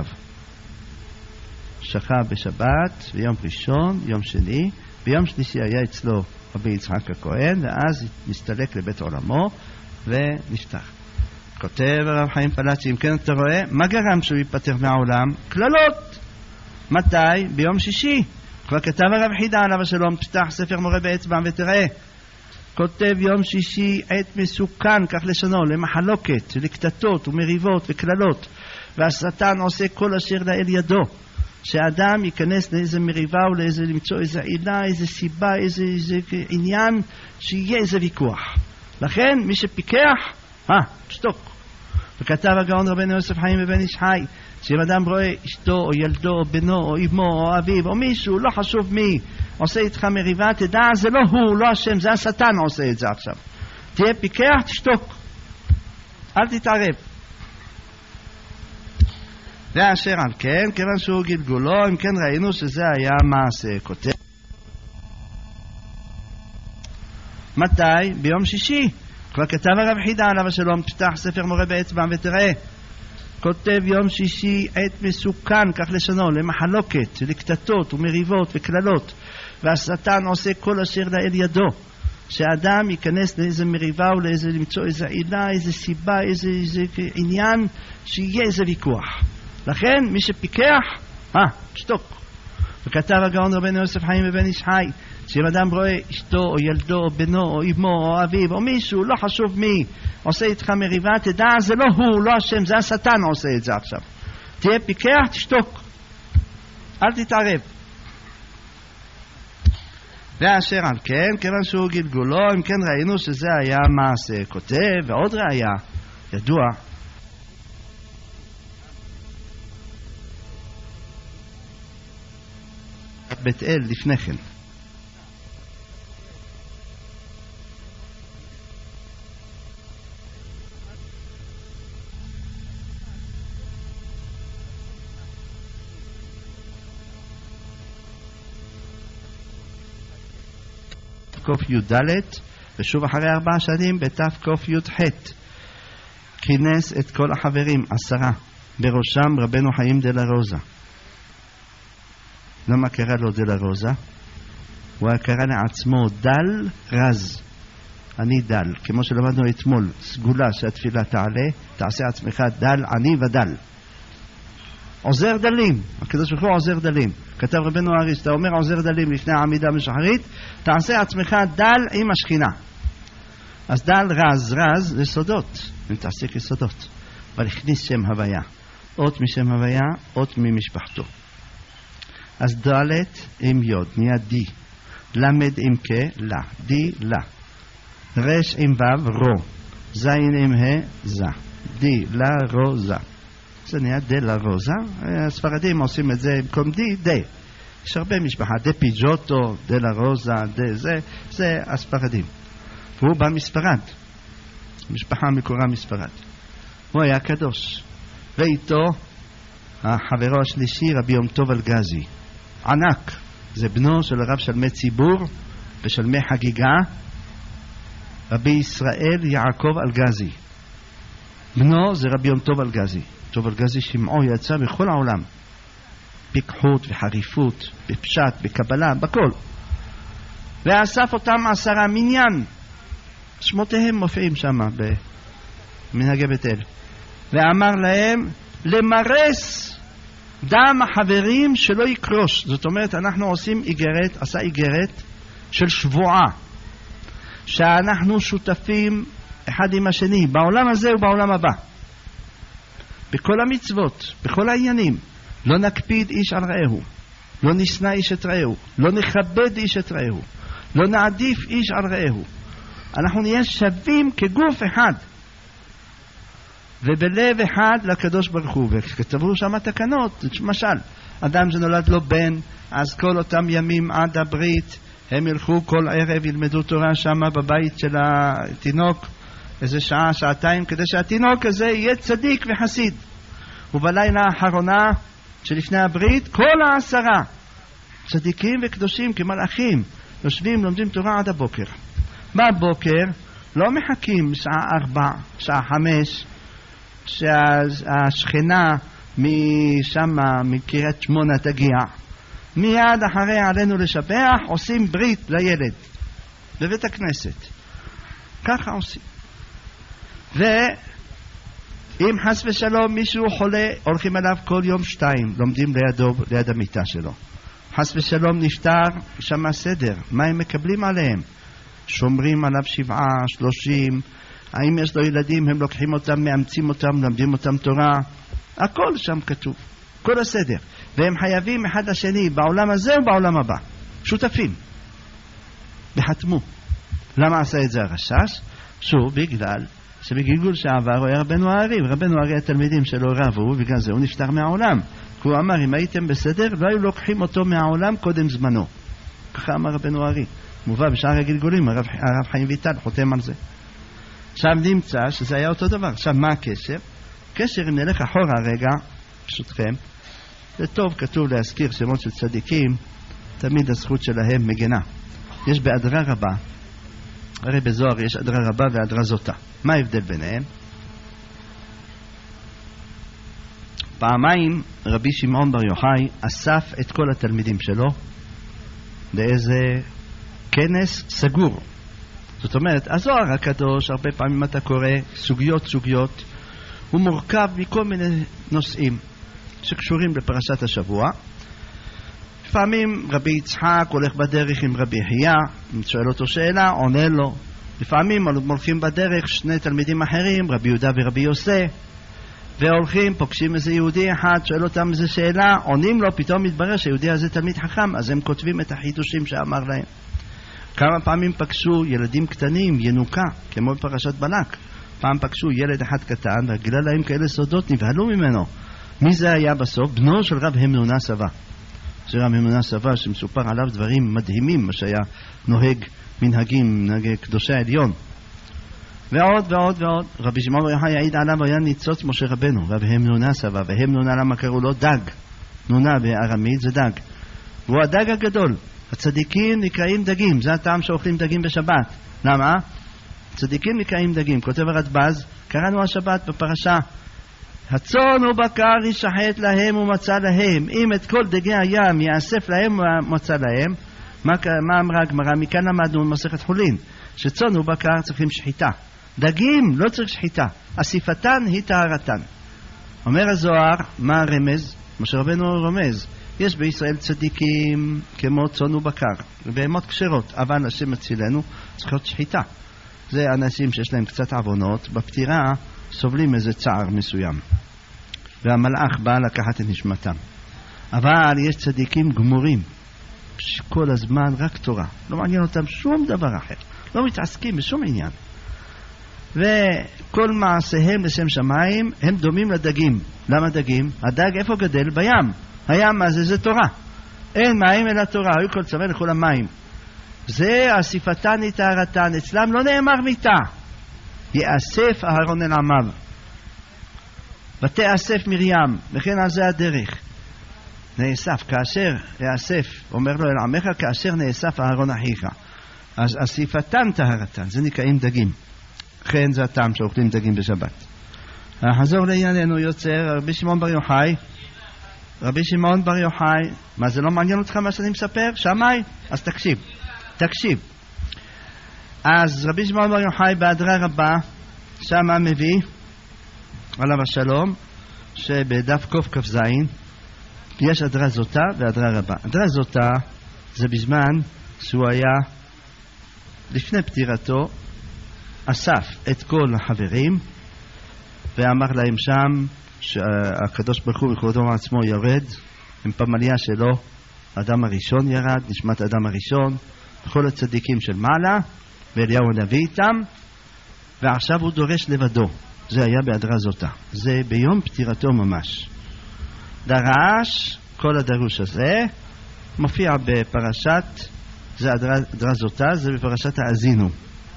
שכב בשבת, ביום ראשון, יום שני, ביום שלישי היה אצלו רבי יצחק הכהן, ואז נסתלק לבית עולמו ונפטר. כותב הרב חיים פלאצ'י, אם כן אתה רואה, מה גרם שהוא ייפטר מהעולם? כללות. מתי? ביום שישי. כבר כתב הרב חידה עליו השלום, פתח ספר מורה באצבע ותראה. כותב יום שישי עת מסוכן, כך לשונו, למחלוקת, לקטטות ומריבות וכללות. והשטן עושה כל אשר לאל ידו. שאדם ייכנס לאיזה מריבה או לאיזה, למצוא איזה עילה, איזה סיבה, איזה, איזה עניין, שיהיה איזה ויכוח. לכן מי שפיקח, אה, שתוק. וכתב הגאון רבנו יוסף חיים בבן איש חי, שאם אדם רואה אשתו או ילדו או בנו או אמו או אביו או מישהו, לא חשוב מי, עושה איתך מריבה, תדע, זה לא הוא, לא השם, זה השטן עושה את זה עכשיו. תהיה פיקח, תשתוק. אל תתערב. ואשר על כן, כיוון שהוא גלגולו, אם כן ראינו שזה היה מעשה. כותב מתי? ביום שישי. כבר כתב הרב חידה עליו השלום, פתח ספר מורה באצבע ותראה. כותב יום שישי עת מסוכן, כך לשונו, למחלוקת, לקטטות ומריבות וכללות. והשטן עושה כל אשר לאל ידו. שאדם ייכנס לאיזה מריבה או לאיזה, למצוא איזה עילה, איזה סיבה, איזה, איזה עניין, שיהיה איזה ויכוח. לכן מי שפיקח, אה, שתוק. וכתב הגאון רבנו יוסף חיים בבן איש חי, שאם אדם רואה אשתו או ילדו או בנו או אמו או אביו או מישהו, לא חשוב מי, עושה איתך מריבה, תדע, זה לא הוא, לא השם, זה השטן עושה את זה עכשיו. תהיה פיקח, תשתוק. אל תתערב. ואשר על כן, כיוון שהוא גלגולו, אם כן ראינו שזה היה מעשה. כותב, ועוד ראיה, ידוע, בית אל לפני כן. קוף י' ד' ושוב אחרי ארבע שנים בתף קוף י' ח' כינס את כל החברים, עשרה, בראשם רבנו חיים דלה רוזה. למה קרא לו דלה רוזה? הוא קרא לעצמו דל רז. אני דל, כמו שלמדנו אתמול, סגולה שהתפילה תעלה, תעשה עצמך דל, אני ודל. עוזר דלים, הקדוש ברוך הוא עוזר דלים. כתב רבנו ארי, אתה אומר עוזר דלים לפני העמידה משחרית, תעשה עצמך דל עם השכינה. אז דל רז, רז זה סודות, אם תעשה כסודות. אבל הכניס שם הוויה, אות משם הוויה, אות ממשפחתו. אז דלת עם יוד, נהיה די. למד עם כה, לה, די, לה. רש עם וו, רו. זין עם ה, זה. די, לה, רו, זה. זה נהיה דלה רוזה. הספרדים עושים את זה במקום די, די. יש הרבה משפחה, דה פיג'וטו, דלה רוזה, דה, זה, זה הספרדים. והוא בא מספרד. משפחה מקורה מספרד. הוא היה קדוש. ואיתו החברו השלישי, רבי יום טוב אלגזי. ענק. זה בנו של הרב שלמי ציבור ושלמי חגיגה, רבי ישראל יעקב אלגזי. בנו זה רבי יום טוב אלגזי. טוב אלגזי שמעו יצא בכל העולם. פיקחות וחריפות, בפשט, בקבלה, בכל. ואסף אותם עשרה מניין. שמותיהם מופיעים שם במנהגי בית אל. ואמר להם למרס דם החברים שלא יקרוש. זאת אומרת, אנחנו עושים איגרת, עשה איגרת של שבועה שאנחנו שותפים אחד עם השני בעולם הזה ובעולם הבא, בכל המצוות, בכל העניינים. לא נקפיד איש על רעהו, לא נשנא איש את רעהו, לא נכבד איש את רעהו, לא נעדיף איש על רעהו. אנחנו נהיה שווים כגוף אחד ובלב אחד לקדוש ברוך הוא. וכתבו שם תקנות, למשל אדם שנולד לו בן, אז כל אותם ימים עד הברית הם ילכו כל ערב ילמדו תורה שם בבית של התינוק איזה שעה, שעתיים, כדי שהתינוק הזה יהיה צדיק וחסיד. ובלילה האחרונה שלפני הברית כל העשרה צדיקים וקדושים כמלאכים יושבים לומדים תורה עד הבוקר. בבוקר לא מחכים שעה ארבע, שעה חמש, שהשכנה משם מקריית שמונה תגיע. מיד אחרי עלינו לשבח עושים ברית לילד בבית הכנסת. ככה עושים. ואם חס ושלום מישהו חולה, הולכים אליו כל יום שתיים, לומדים לידו, ליד המיטה שלו. חס ושלום נפטר, שם סדר, מה הם מקבלים עליהם? שומרים עליו שבעה, שלושים. האם יש לו ילדים, הם לוקחים אותם, מאמצים אותם, למדים אותם תורה. הכל שם כתוב, כל הסדר. והם חייבים אחד לשני בעולם הזה ובעולם הבא, שותפים וחתמו. למה עשה את זה הרשש? שוב, בגלל שבגלגול שעבר הוא היה רבנו הארי, רבנו הארי התלמידים שלו רבו, ובגלל זה הוא נפטר מהעולם. הוא אמר, אם הייתם בסדר לא היו לוקחים אותו מהעולם קודם זמנו. ככה אמר רבנו הארי, מובא בשאר הגלגולים, הרב, הרב חיים ויטל חותם על זה. עכשיו נמצא שזה היה אותו דבר. עכשיו מה הקשר? קשר, אם נלך אחורה רגע, פשוטכם, זה טוב, כתוב להזכיר שמות של צדיקים, תמיד הזכות שלהם מגנה. יש באדרה רבה, הרי בזוהר יש אדרה רבה ואדרה זוטה. מה ההבדל ביניהם? פעמיים רבי שמעון בר יוחאי אסף את כל התלמידים שלו לאיזה כנס סגור. זאת אומרת, הזוהר הקדוש, הרבה פעמים אתה קורא סוגיות סוגיות, הוא מורכב מכל מיני נושאים שקשורים לפרשת השבוע. לפעמים רבי יצחק הולך בדרך עם רבי יחיה, שואל אותו שאלה, עונה לו. לפעמים הולכים בדרך שני תלמידים אחרים, רבי יהודה ורבי יוסי, והולכים, פוגשים איזה יהודי אחד, שואל אותם איזה שאלה, עונים לו, פתאום מתברר שהיהודי הזה תלמיד חכם, אז הם כותבים את החידושים שאמר להם. כמה פעמים פגשו ילדים קטנים, ינוקה, כמו בפרשת בלק. פעם פגשו ילד אחד קטן, וגילה להם כאלה סודות, נבהלו ממנו. מי זה היה בסוף? בנו של רב המנונה סבא. זה רב המנונה סבא שמסופר עליו דברים מדהימים, מה שהיה נוהג מנהגים, מנהגי קדושי העליון. ועוד ועוד ועוד. רבי שמעון בר יוחאי יעיד עליו היה ניצוץ משה רבנו, רב המנונה סבא. והמנונה, למה קראו לו? דג. נונה בארמית זה דג. והוא הדג הגדול. הצדיקים נקראים דגים, זה הטעם שאוכלים דגים בשבת. למה? צדיקים נקראים דגים. כותב הרדב"ז, קראנו השבת בפרשה, הצאן ובקר ישחט להם ומצא להם, אם את כל דגי הים יאסף להם ומצא להם. מה, מה אמרה הגמרא? מכאן למדנו במסכת חולין, שצאן ובקר צריכים שחיטה, דגים לא צריך שחיטה, אסיפתן היא טהרתן. אומר הזוהר, מה הרמז? משה רבנו רומז, יש בישראל צדיקים כמו צאן ובקר, בהמות כשרות, אבל השם מצילנו צריכות שחיטה. זה אנשים שיש להם קצת עוונות, בפטירה סובלים איזה צער מסוים, והמלאך בא לקחת את נשמתם. אבל יש צדיקים גמורים, כל הזמן רק תורה, לא מעניין אותם שום דבר אחר, לא מתעסקים בשום עניין, וכל מעשיהם לשם שמיים. הם דומים לדגים. למה דגים? הדג איפה גדל? בים. הים הזה זה תורה, אין מים אלא תורה, היו כל צמא לכל המים. זה אסיפתן היא טהרתן. אצלם לא נאמר מיתה, יאסף אהרון אל עמיו, ותאסף מרים, וכן על זה הדרך. נאסף, כאשר יאסף, אומר לו אל עמך, כאשר נאסף אהרון אחיך. אז אסיפתן טהרתן, זה נקראים דגים. כן, זה הטעם שאוכלים דגים בשבת. חזור לענייננו, יוצר רבי שמעון בר יוחאי. רבי שמעון בר יוחאי, מה, זה לא מעניין אותך מה שאני מספר? שמאי? אז תקשיב, תקשיב. אז רבי שמעון בר יוחאי בהדרה רבה, שמה מביא עליו השלום, שבדף קוף כף זין יש הדרה זוטה והדרה רבה. הדרה זוטה זה בזמן שהוא היה לפני פטירתו, אסף את כל החברים ואמר להם שם שהקדוש ברוך הוא בכבודו עצמו יורד עם פמליה שלו, האדם הראשון ירד, נשמת האדם הראשון, כל הצדיקים של מעלה, ואליהו הנביא איתם, ועכשיו הוא דורש לבדו. זה היה בהדרה זוטה, זה ביום פטירתו ממש. דרש, כל הדרוש הזה מופיע בפרשת, זה הדרה זוטה, זה בפרשת האזינו,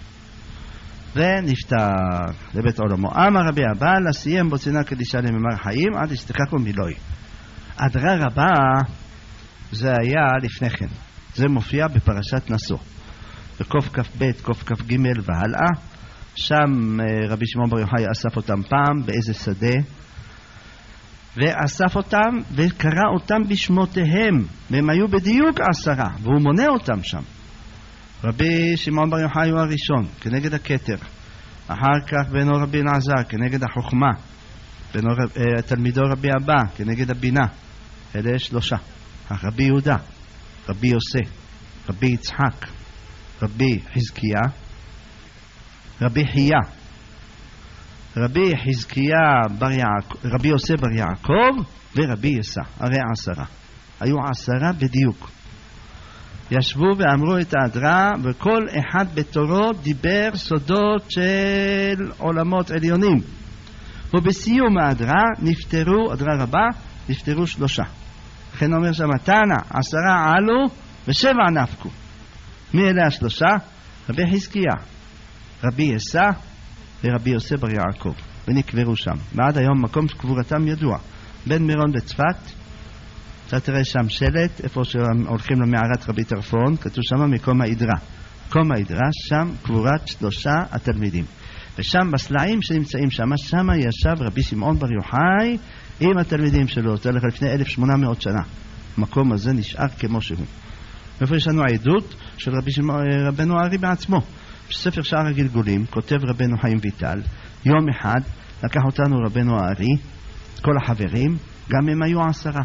ונפטר לבית עולמו. אמר רבי אבא לסיים בוצינה קדישה לממר חיים עד השתכחו מילוי. הדרה רבה זה היה לפני כן, זה מופיע בפרשת נשוא בקוף כף ב' קוף כף ג' והלאה. שם רבי שמעון בר יוחאי אסף אותם פעם באיזה שדה, ואסף אותם וקרא אותם בשמותיהם, והם היו בדיוק עשרה, והוא מונה אותם שם. רבי שמעון בר יוחאי הוא הראשון כנגד הכתר, אחר כך בנו רבי אלעזר כנגד החוכמה, בנו רב, תלמידו רבי אבא כנגד הבינה. אלה שלושה, רבי יהודה, רבי יוסף, רבי יצחק, רבי חזקיה, רבי חייה, רבי חזקיה בר יעקב, רבי יוסף בר יעקב ורבי יסע. הרי עשרה, היו עשרה בדיוק. ישבו ואמרו את ההדרה, וכל אחד בתורו דיבר סודות של עולמות עליונים. ובסיום ההדרה נפטרו, הדרה רבה, נפטרו שלושה. לכן אומר שם תנא, עשרה עלו ושבע נפקו. מי אלה השלושה? רבי חזקיה, רבי יסע ורבי יוסף בר יעקב, ונקברו שם. ועד היום מקום קבורתם ידוע, בין מירון לצפת. אתה תראה שם שלט, איפה שהולכים למערת רבי טרפון, כתוב שם מקום העדרה. מקום העדרה, שם קבורת שלושה התלמידים. ושם בסלעים שנמצאים שם, שם ישב רבי שמעון בר יוחאי עם התלמידים שלו. זה הולך לפני אלף ושמונה מאות שנה. המקום הזה נשאר כמו שהוא. איפה יש לנו העדות של רבי שמעון, רבנו הארי בעצמו. בספר שער הגלגולים כותב רבנו חיים ויטל, יום אחד לקח אותנו רבנו הארי, כל החברים, גם הם היו עשרה,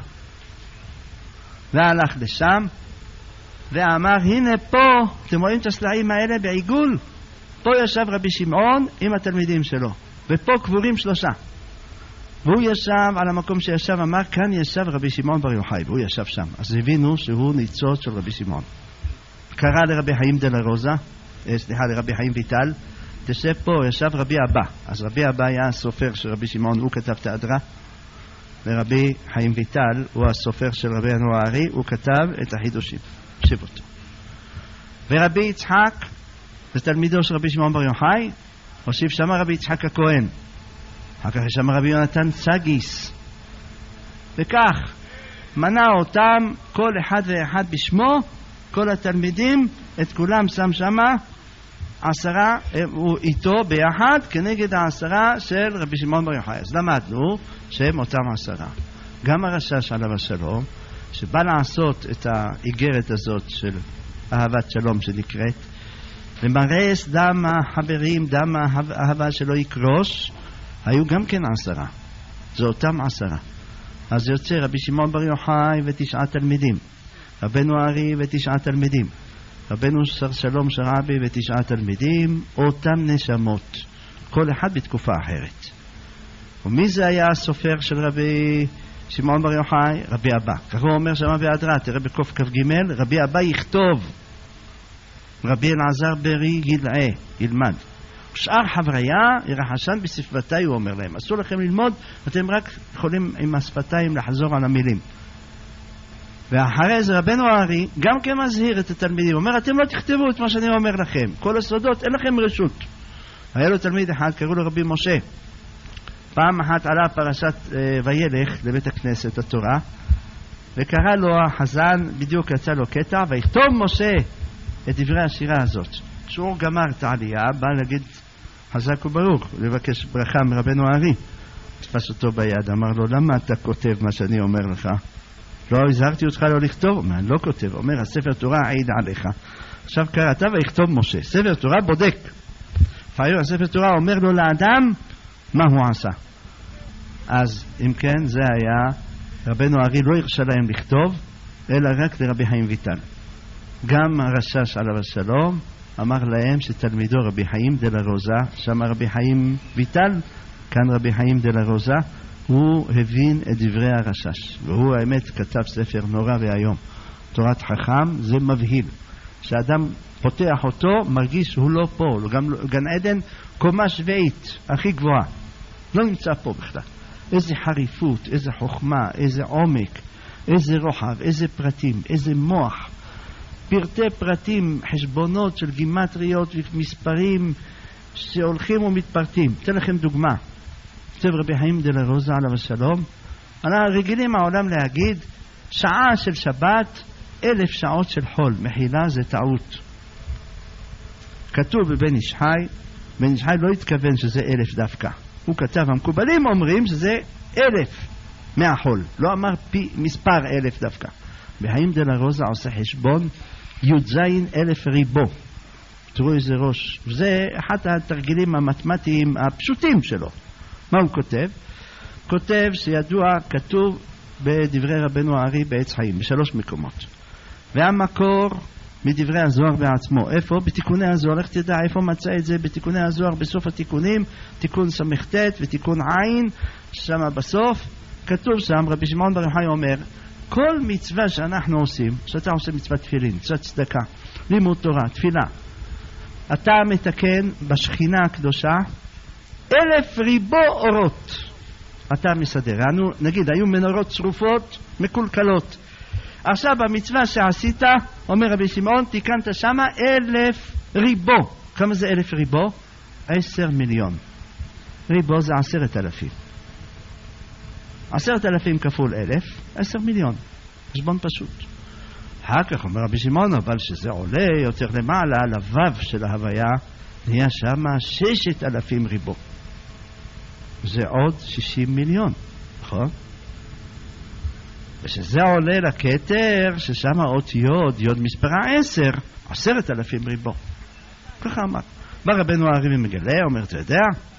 והלך לשם ואמר, הנה פה, אתם רואים את הסלעים האלה בעיגול? פה ישב רבי שמעון עם התלמידים שלו, ופה קבורים שלושה. והוא ישב על המקום שישב, אמר, כאן ישב רבי שמעון בר יוחאי, והוא ישב שם. אז הבינו שהוא ניצוץ של רבי שמעון. קרא לרבי חיים דלה רוזה, סליחה, לרבי חיים ויטל, תשב פה, ישב רבי אבא. אז רבי אבא היה הסופר של רבי שמעון, הוא כתב את ההדרה, ורבי חיים ויטל הוא הסופר של רבי הארי, הוא כתב את החידושים, שיבות. ורבי יצחק, זה תלמידו של רבי שמעון בר יוחאי, הוסיף שם רבי יצחק הכהן, אחר כך שם רבי יונתן סגיס, וכך מנה אותם כל אחד ואחד בשמו, כל התלמידים, את כולם שם שמה עשרה, הוא איתו ביחד כנגד העשרה של רבי שמעון בר יוחאי. אז למדנו שהם אותם עשרה. גם הרש"ש עליו השלום, שבא לעשות את האיגרת הזאת של אהבת שלום שנקראת, למרס דם החברים, דם האהבה שלא יקרוש, היו גם כן עשרה. זה אותם עשרה. אז יוצא רבי שמעון בר יוחאי ותשעה תלמידים, רבנו הארי ותשעה תלמידים, רבנו שר שלום שרעבי ותשעה תלמידים, אותם נשמות, כל אחד בתקופה אחרת. ומי זה היה הסופר של רבי שמעון בר יוחאי? רבי אבא. כך הוא אומר שמה בהדרה, תראה בקוף כף ג', רבי אבא יכתוב, רבי אלעזר ברי ילאה, ילמד. שאר חבריה ירחשן בשפתי, הוא אומר להם, אסור לכם ללמוד, אתם רק יכולים עם השפתיים לחזור על המילים. ואחרי זה רבנו הארי גם כן מזהיר את התלמידים, אומר, אתם לא תכתבו את מה שאני אומר לכם, כל הסודות אין לכם רשות. היה לו תלמיד אחד, קראו לו רבי משה, פעם אחת עלה פרשת אה, וילך לבית הכנסת התורה, וקרא לו החזן, בדיוק יצא לו קטע, ויכתוב משה את דברי השירה הזאת. כשהוא גמר את העלייה, בא להגיד חזק וברוך, לבקש ברכה מרבנו הארי, תפס אותו ביד, אמר לו, למה אתה כותב מה שאני אומר לך? לא הזהרתי אותך לא לכתוב. אומר, אני לא כותב. אומר, הספר תורה העיד עליך. עכשיו קראת ויכתוב משה. ספר תורה בודק. לפעמים הספר תורה אומר לו לאדם מה הוא עשה. אז אם כן, זה היה, רבנו ארי לא הרשה להם לכתוב, אלא רק לרבי חיים ויטל. גם הרשש עליו השלום אמר להם שתלמידו רבי חיים דלה רוזה, שם רבי חיים ויטל, כאן רבי חיים דלה רוזה, הוא הבין את דברי הרשש, והוא האמת כתב ספר נורא והיום. תורת חכם זה מבהיל, שאדם פותח אותו מרגיש שהוא לא פה, גם גן עדן קומה שביעית הכי גבוהה, לא נמצא פה בכלל. איזה חריפות, איזה חוכמה, איזה עומק, איזה רוחב, איזה פרטים, איזה מוח, פרטי פרטים, חשבונות של גימטריות ומספרים שהולכים ומתפרטים. אתן לכם דוגמה. כתב רבי חיים דלה רוזה עליו השלום, אנחנו רגילים העולם להגיד שעה של שבת אלף שעות של חול. מחילה זה טעות. כתוב בבן איש חי, בן איש חי לא התכוון שזה אלף דווקא, הוא כתב, המקובלים אומרים שזה אלף מהחול, לא אמר פי מספר אלף דווקא. בחיים דלה רוזה עושה חשבון י"ז אלף ריבו. תראו איזה ראש, וזה אחד התרגילים המתמטיים הפשוטים שלו. מה הוא כותב? כותב שידוע, כתוב בדברי רבנו הארי בעץ חיים בשלוש מקומות, והמקור מדברי הזוהר בעצמו. איפה? בתיקוני הזוהר. איך תדע איפה מצא את זה? בתיקוני הזוהר בסוף התיקונים, תיקון סמכת ותיקון עין, שם בסוף כתוב שם, רבי שמעון בר יוחאי אומר, כל מצווה שאנחנו עושים, שאתה עושה מצוות תפילין, מצוות צדקה, לימוד תורה, תפילה, אתה מתקן בשכינה הקדושה אלף ריבו אורות. אתה מסדר. אנו, נגיד, היו מנורות צרופות, מקולקלות. עכשיו במצווה שעשית, אומר רבי שמעון, תיקנת שמה אלף ריבו. כמה זה אלף ריבו? עשר מיליון. ריבו זה עשרת אלפים. עשרת אלפים כפול אלף, עשר מיליון. חשבון פשוט. אחר כך אומר רבי שמעון, אבל שזה עולה יותר למעלה, לבב של ההוויה, נהיה שמה ששת אלפים ריבו. זה עוד שישים מיליון, נכון? ושזה עולה לכתר, ששם אות יוד, יוד מספרה עשר, עשרת אלפים ריבו. ככה אמר. בא רבנו הארי ומגלה, אומר, אתה יודע,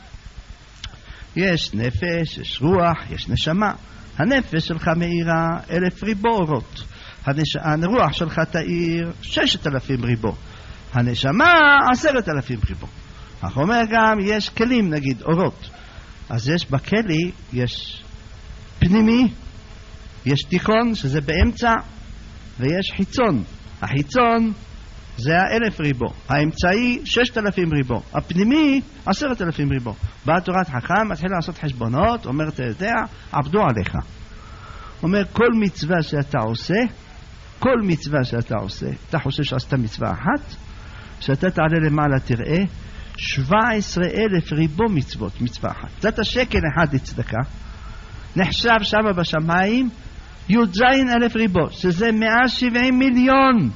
יש נפש, יש רוח, יש נשמה. הנפש שלך מאירה אלף ריבו אורות. הנש... הרוח שלך תאיר ששת אלפים ריבו. הנשמה עשרת אלפים ריבו. אך אומר גם, יש כלים, נגיד, אורות. אז יש בכלי, יש פנימי, יש תיכון שזה באמצע, ויש חיצון. החיצון זה האלף ריבו, האמצעי ששת אלפים ריבו, הפנימי עשרת אלפים ריבו. באה תורת חכם, מתחיל לעשות חשבונות, אומר, אתה יודע, עבדו עליך. אומר, כל מצווה שאתה עושה, כל מצווה שאתה עושה, אתה חושב שעשת מצווה אחת, שאתה תעלה למעלה תראה, שבע עשרה אלף ריבו מצוות, מצווה אחת. זאת השקל אחד לצדקה, נחשב שם בשמיים, י"ז אלף ריבו, שזה מאה ושבעים מיליון.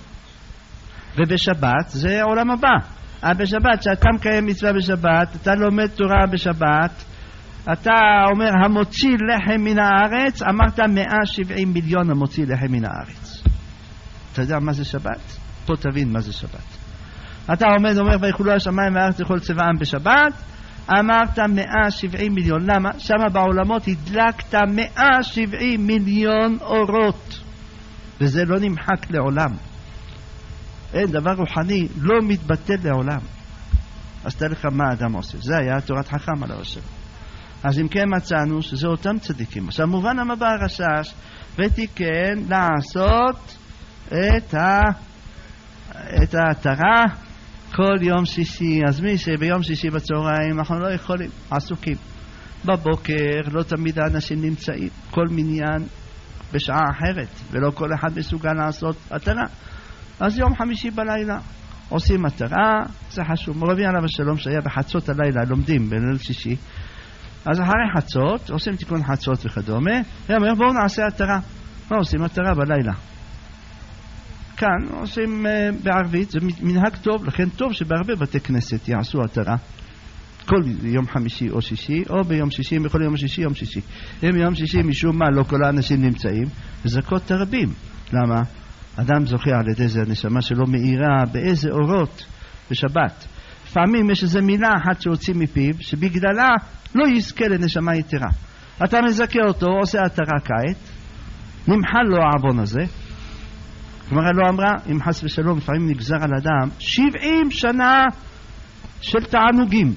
ובשבת זה עולם הבא. בשבת, שאתה מקיים מצווה בשבת, אתה לומד תורה בשבת, אתה אומר המוציא לחם מן הארץ, אמרת מאה ושבעים מיליון המוציא לחם מן הארץ. אתה יודע מה זה שבת? פה תבין מה זה שבת. אתה עומד אומר ויחולו השמיים והארץ לכל צבעם בשבת, אמרת מאה ושבעים מיליון. למה? שמה בעולמות הדלקת מאה ושבעים מיליון אורות, וזה לא נמחק לעולם. אין דבר רוחני לא מתבטל לעולם. אז תראה לך מה האדם עושה. זה היה תורת חכם על השם. אז אם כן מצאנו שזה אותם צדיקים. עכשיו מובן המבא הרשש ותיקן לעשות את ה את ההתרה כל יום שישי. אז מי שביום שישי בצהריים אנחנו לא יכולים, עסוקים בבוקר, לא תמיד האנשים נמצאים, כל מניין בשעה אחרת, ולא כל אחד מסוגל לעשות התרה. אז יום חמישי בלילה עושים התרה, זה חשוב. רבי עליו השלום שהיה בחצות הלילה לומדים בליל שישי, אז אחרי חצות עושים תיקון חצות וכדומה, ואומר בואו נעשה התרה. מה עושים התרה בלילה? כאן עושים uh, בערבית, זה מנהג טוב, לכן טוב שבהרבה בתי כנסת יעשו התרה כל יום חמישי או שישי, או ביום שישי, בכל יום שישי, יום שישי. אם יום שישי משום מה לא כל האנשים נמצאים, זכות תרבים. למה? אדם זוכה על ידי זה, הנשמה שלו מאירה באיזה אורות בשבת. לפעמים יש איזו מילה אחת שהוציא מפיו, שבגללה לא יזכה לנשמה יתרה. אתה מזכה אותו, עושה התרה כעת, נמחל לו העוון הזה. כלומר, לא אמרה, אם חס ושלום, לפעמים נגזר על אדם שבעים שנה של תענוגים,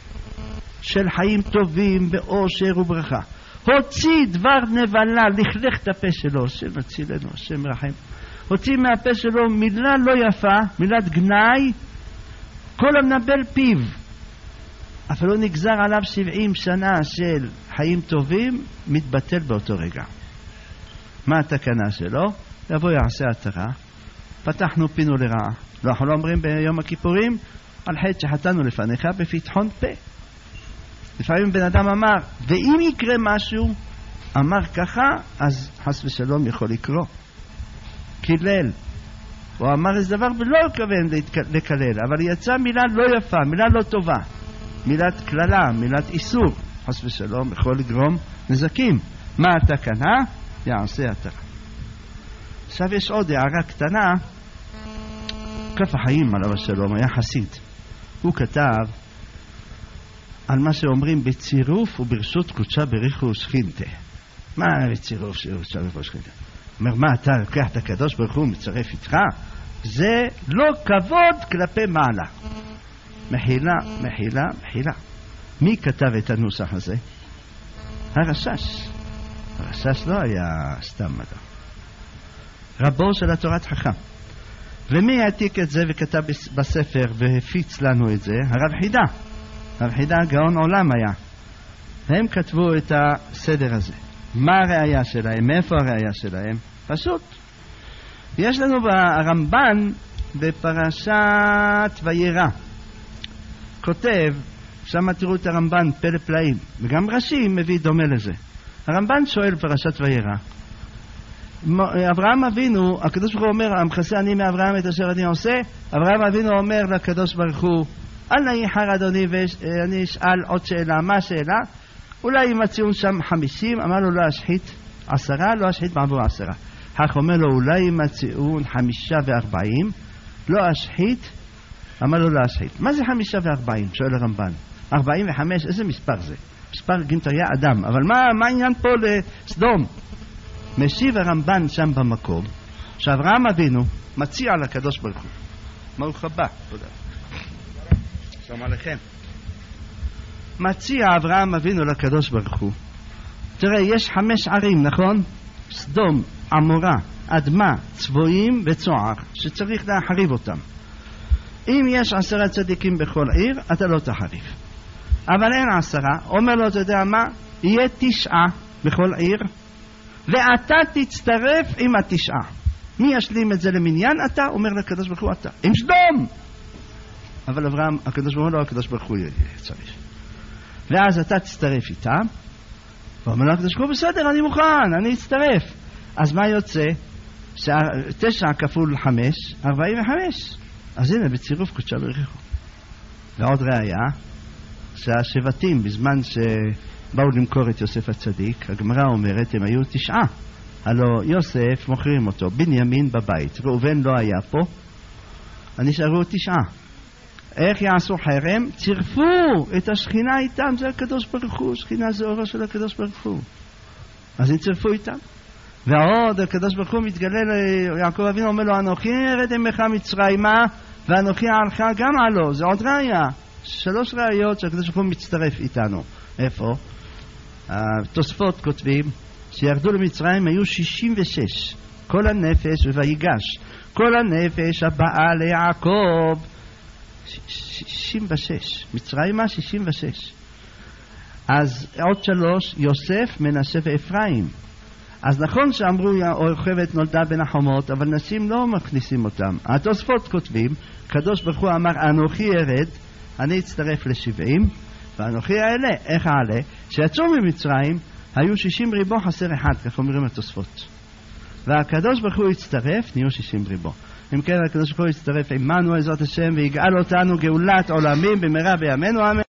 של חיים טובים באושר וברכה. הוציא דבר נבלה, לכלך את הפה שלו, השם הצילנו, השם רחם. הוציא מהפה שלו מילה לא יפה, מילת גנאי, כל המנבל פיו. אפילו נגזר עליו שבעים שנה של חיים טובים, מתבטל באותו רגע. מה התקנה שלו? יבוא יעשה התרה, פתחנו פינו לרעה. לא, אנחנו לא אומרים ביום הכיפורים, על חטא שחטאנו לפניך בפתחון פה. לפעמים בן אדם אמר, ואם יקרה משהו, אמר ככה, אז חס ושלום יכול לקרוא. קילל. הוא אמר איזה דבר ולא הכוון לקלל, אבל יצאה מילה לא יפה, מילה לא טובה. מילת כללה, מילת איסור. חס ושלום יכול לגרום נזקים. מה התקנה? יעשה התרה. עכשיו יש עוד הערה קטנה. כף החיים עליו השלום היה חסיד. הוא כתב על מה שאומרים בצירוף וברשות קודשה בריחו ושכינתה. מה בצירוף קודשה בריחו ושכינתה? אומר, מה אתה לוקח את הקדוש ברוך הוא מצרף איתך? זה לא כבוד כלפי מעלה. מחילה, מחילה, מחילה. מי כתב את הנוסח הזה? הרשש. הרשש לא היה סתם מדע. רבו של התורת חכם. ומי העתיק את זה וכתב בספר והפיץ לנו את זה? הרב חידה. הרב חידה גאון עולם היה. והם כתבו את הסדר הזה. מה הראייה שלהם? מאיפה הראייה שלהם? פשוט. יש לנו ברמב"ן בפרשת וירא. כותב, שם תראו את הרמב"ן פלא פלאים, וגם רש"י מביא דומה לזה. הרמב"ן שואל פרשת וירא. אברהם אבינו, הקדוש ברוך הוא אומר, המכסה אני מאברהם את אשר אני עושה. אברהם אבינו אומר לקדוש ברוך הוא, אל נא יחר אדוני ואני אשאל עוד שאלה. מה השאלה? אולי אם הציון שם חמישים, אמר לו לא אשחית עשרה, לא אשחית בעבור עשרה. כך אומר לו, אולי אם הציון חמישה וארבעים, לא אשחית, אמר לו לא אשחית. מה זה חמישה וארבעים? שואל הרמב"ן. ארבעים וחמש, איזה מספר זה? מספר גינטריה אדם. אבל מה, מה העניין פה לסדום? משיב הרמב"ן שם במקום, שאברהם אבינו מציע לקדוש ברוך הוא. ברוך הבא. תודה. שלום עליכם. מציע אברהם אבינו לקדוש ברוך הוא. תראה, יש חמש ערים, נכון? סדום, עמורה, אדמה, צבועים וצוער, שצריך להחריב אותם. אם יש עשרה צדיקים בכל עיר, אתה לא תחריב. אבל אין עשרה. אומר לו, אתה יודע מה? יהיה תשעה בכל עיר, ואתה תצטרף עם התשעה. מי ישלים את זה למניין? אתה. אומר לקדוש ברוך הוא, אתה. עם סדום! אבל אברהם, הקדוש ברוך הוא לא, הקדוש ברוך הוא צריך. ואז אתה תצטרף איתם, ואומר לקדוש ברוך הוא, בסדר, אני מוכן, אני אצטרף. אז מה יוצא? תשע כפול חמש, ארבעים וחמש. אז הנה, בצירוף קודשה בריחו. ועוד ראיה, שהשבטים, בזמן שבאו למכור את יוסף הצדיק, הגמרא אומרת, הם היו תשעה. הלא יוסף מוכרים אותו, בנימין בבית, ראובן לא היה פה, נשארו תשעה. איך יעשו חרם? צירפו את השכינה איתם, זה הקדוש ברוך הוא, שכינה זה אורו של הקדוש ברוך הוא. אז הם צירפו איתם. ועוד הקדוש ברוך הוא מתגלה ליעקב אבינו, אומר לו, אנוכי ירד עמך מצרימה, ואנוכי עלך גם עלו. זה עוד ראיה. שלוש ראיות שהקדוש ברוך הוא מצטרף איתנו. איפה? התוספות כותבים שירדו למצרים היו שישים ושש. כל הנפש ויגש. כל הנפש הבאה ליעקב. שישים ושש. מצרימה שישים ושש. אז עוד שלוש, יוסף, מנשה ואפרים. אז נכון שאמרו יוכבד נולדה בין החומות, אבל נשים לא מכניסים אותם. התוספות כותבים, קדוש ברוך הוא אמר, אנוכי ירד, אני אצטרף לשבעים, ואנוכי אעלה. איך אעלה? שיצאו ממצרים, היו שישים ריבו חסר אחד, כך אומרים התוספות. והקדוש ברוך הוא יצטרף, נהיו שישים ריבו. אם כן, הקדוש ברוך הוא יצטרף עמנו עזרת השם, ויגאל אותנו גאולת עולמים במהרה בימינו, אמן.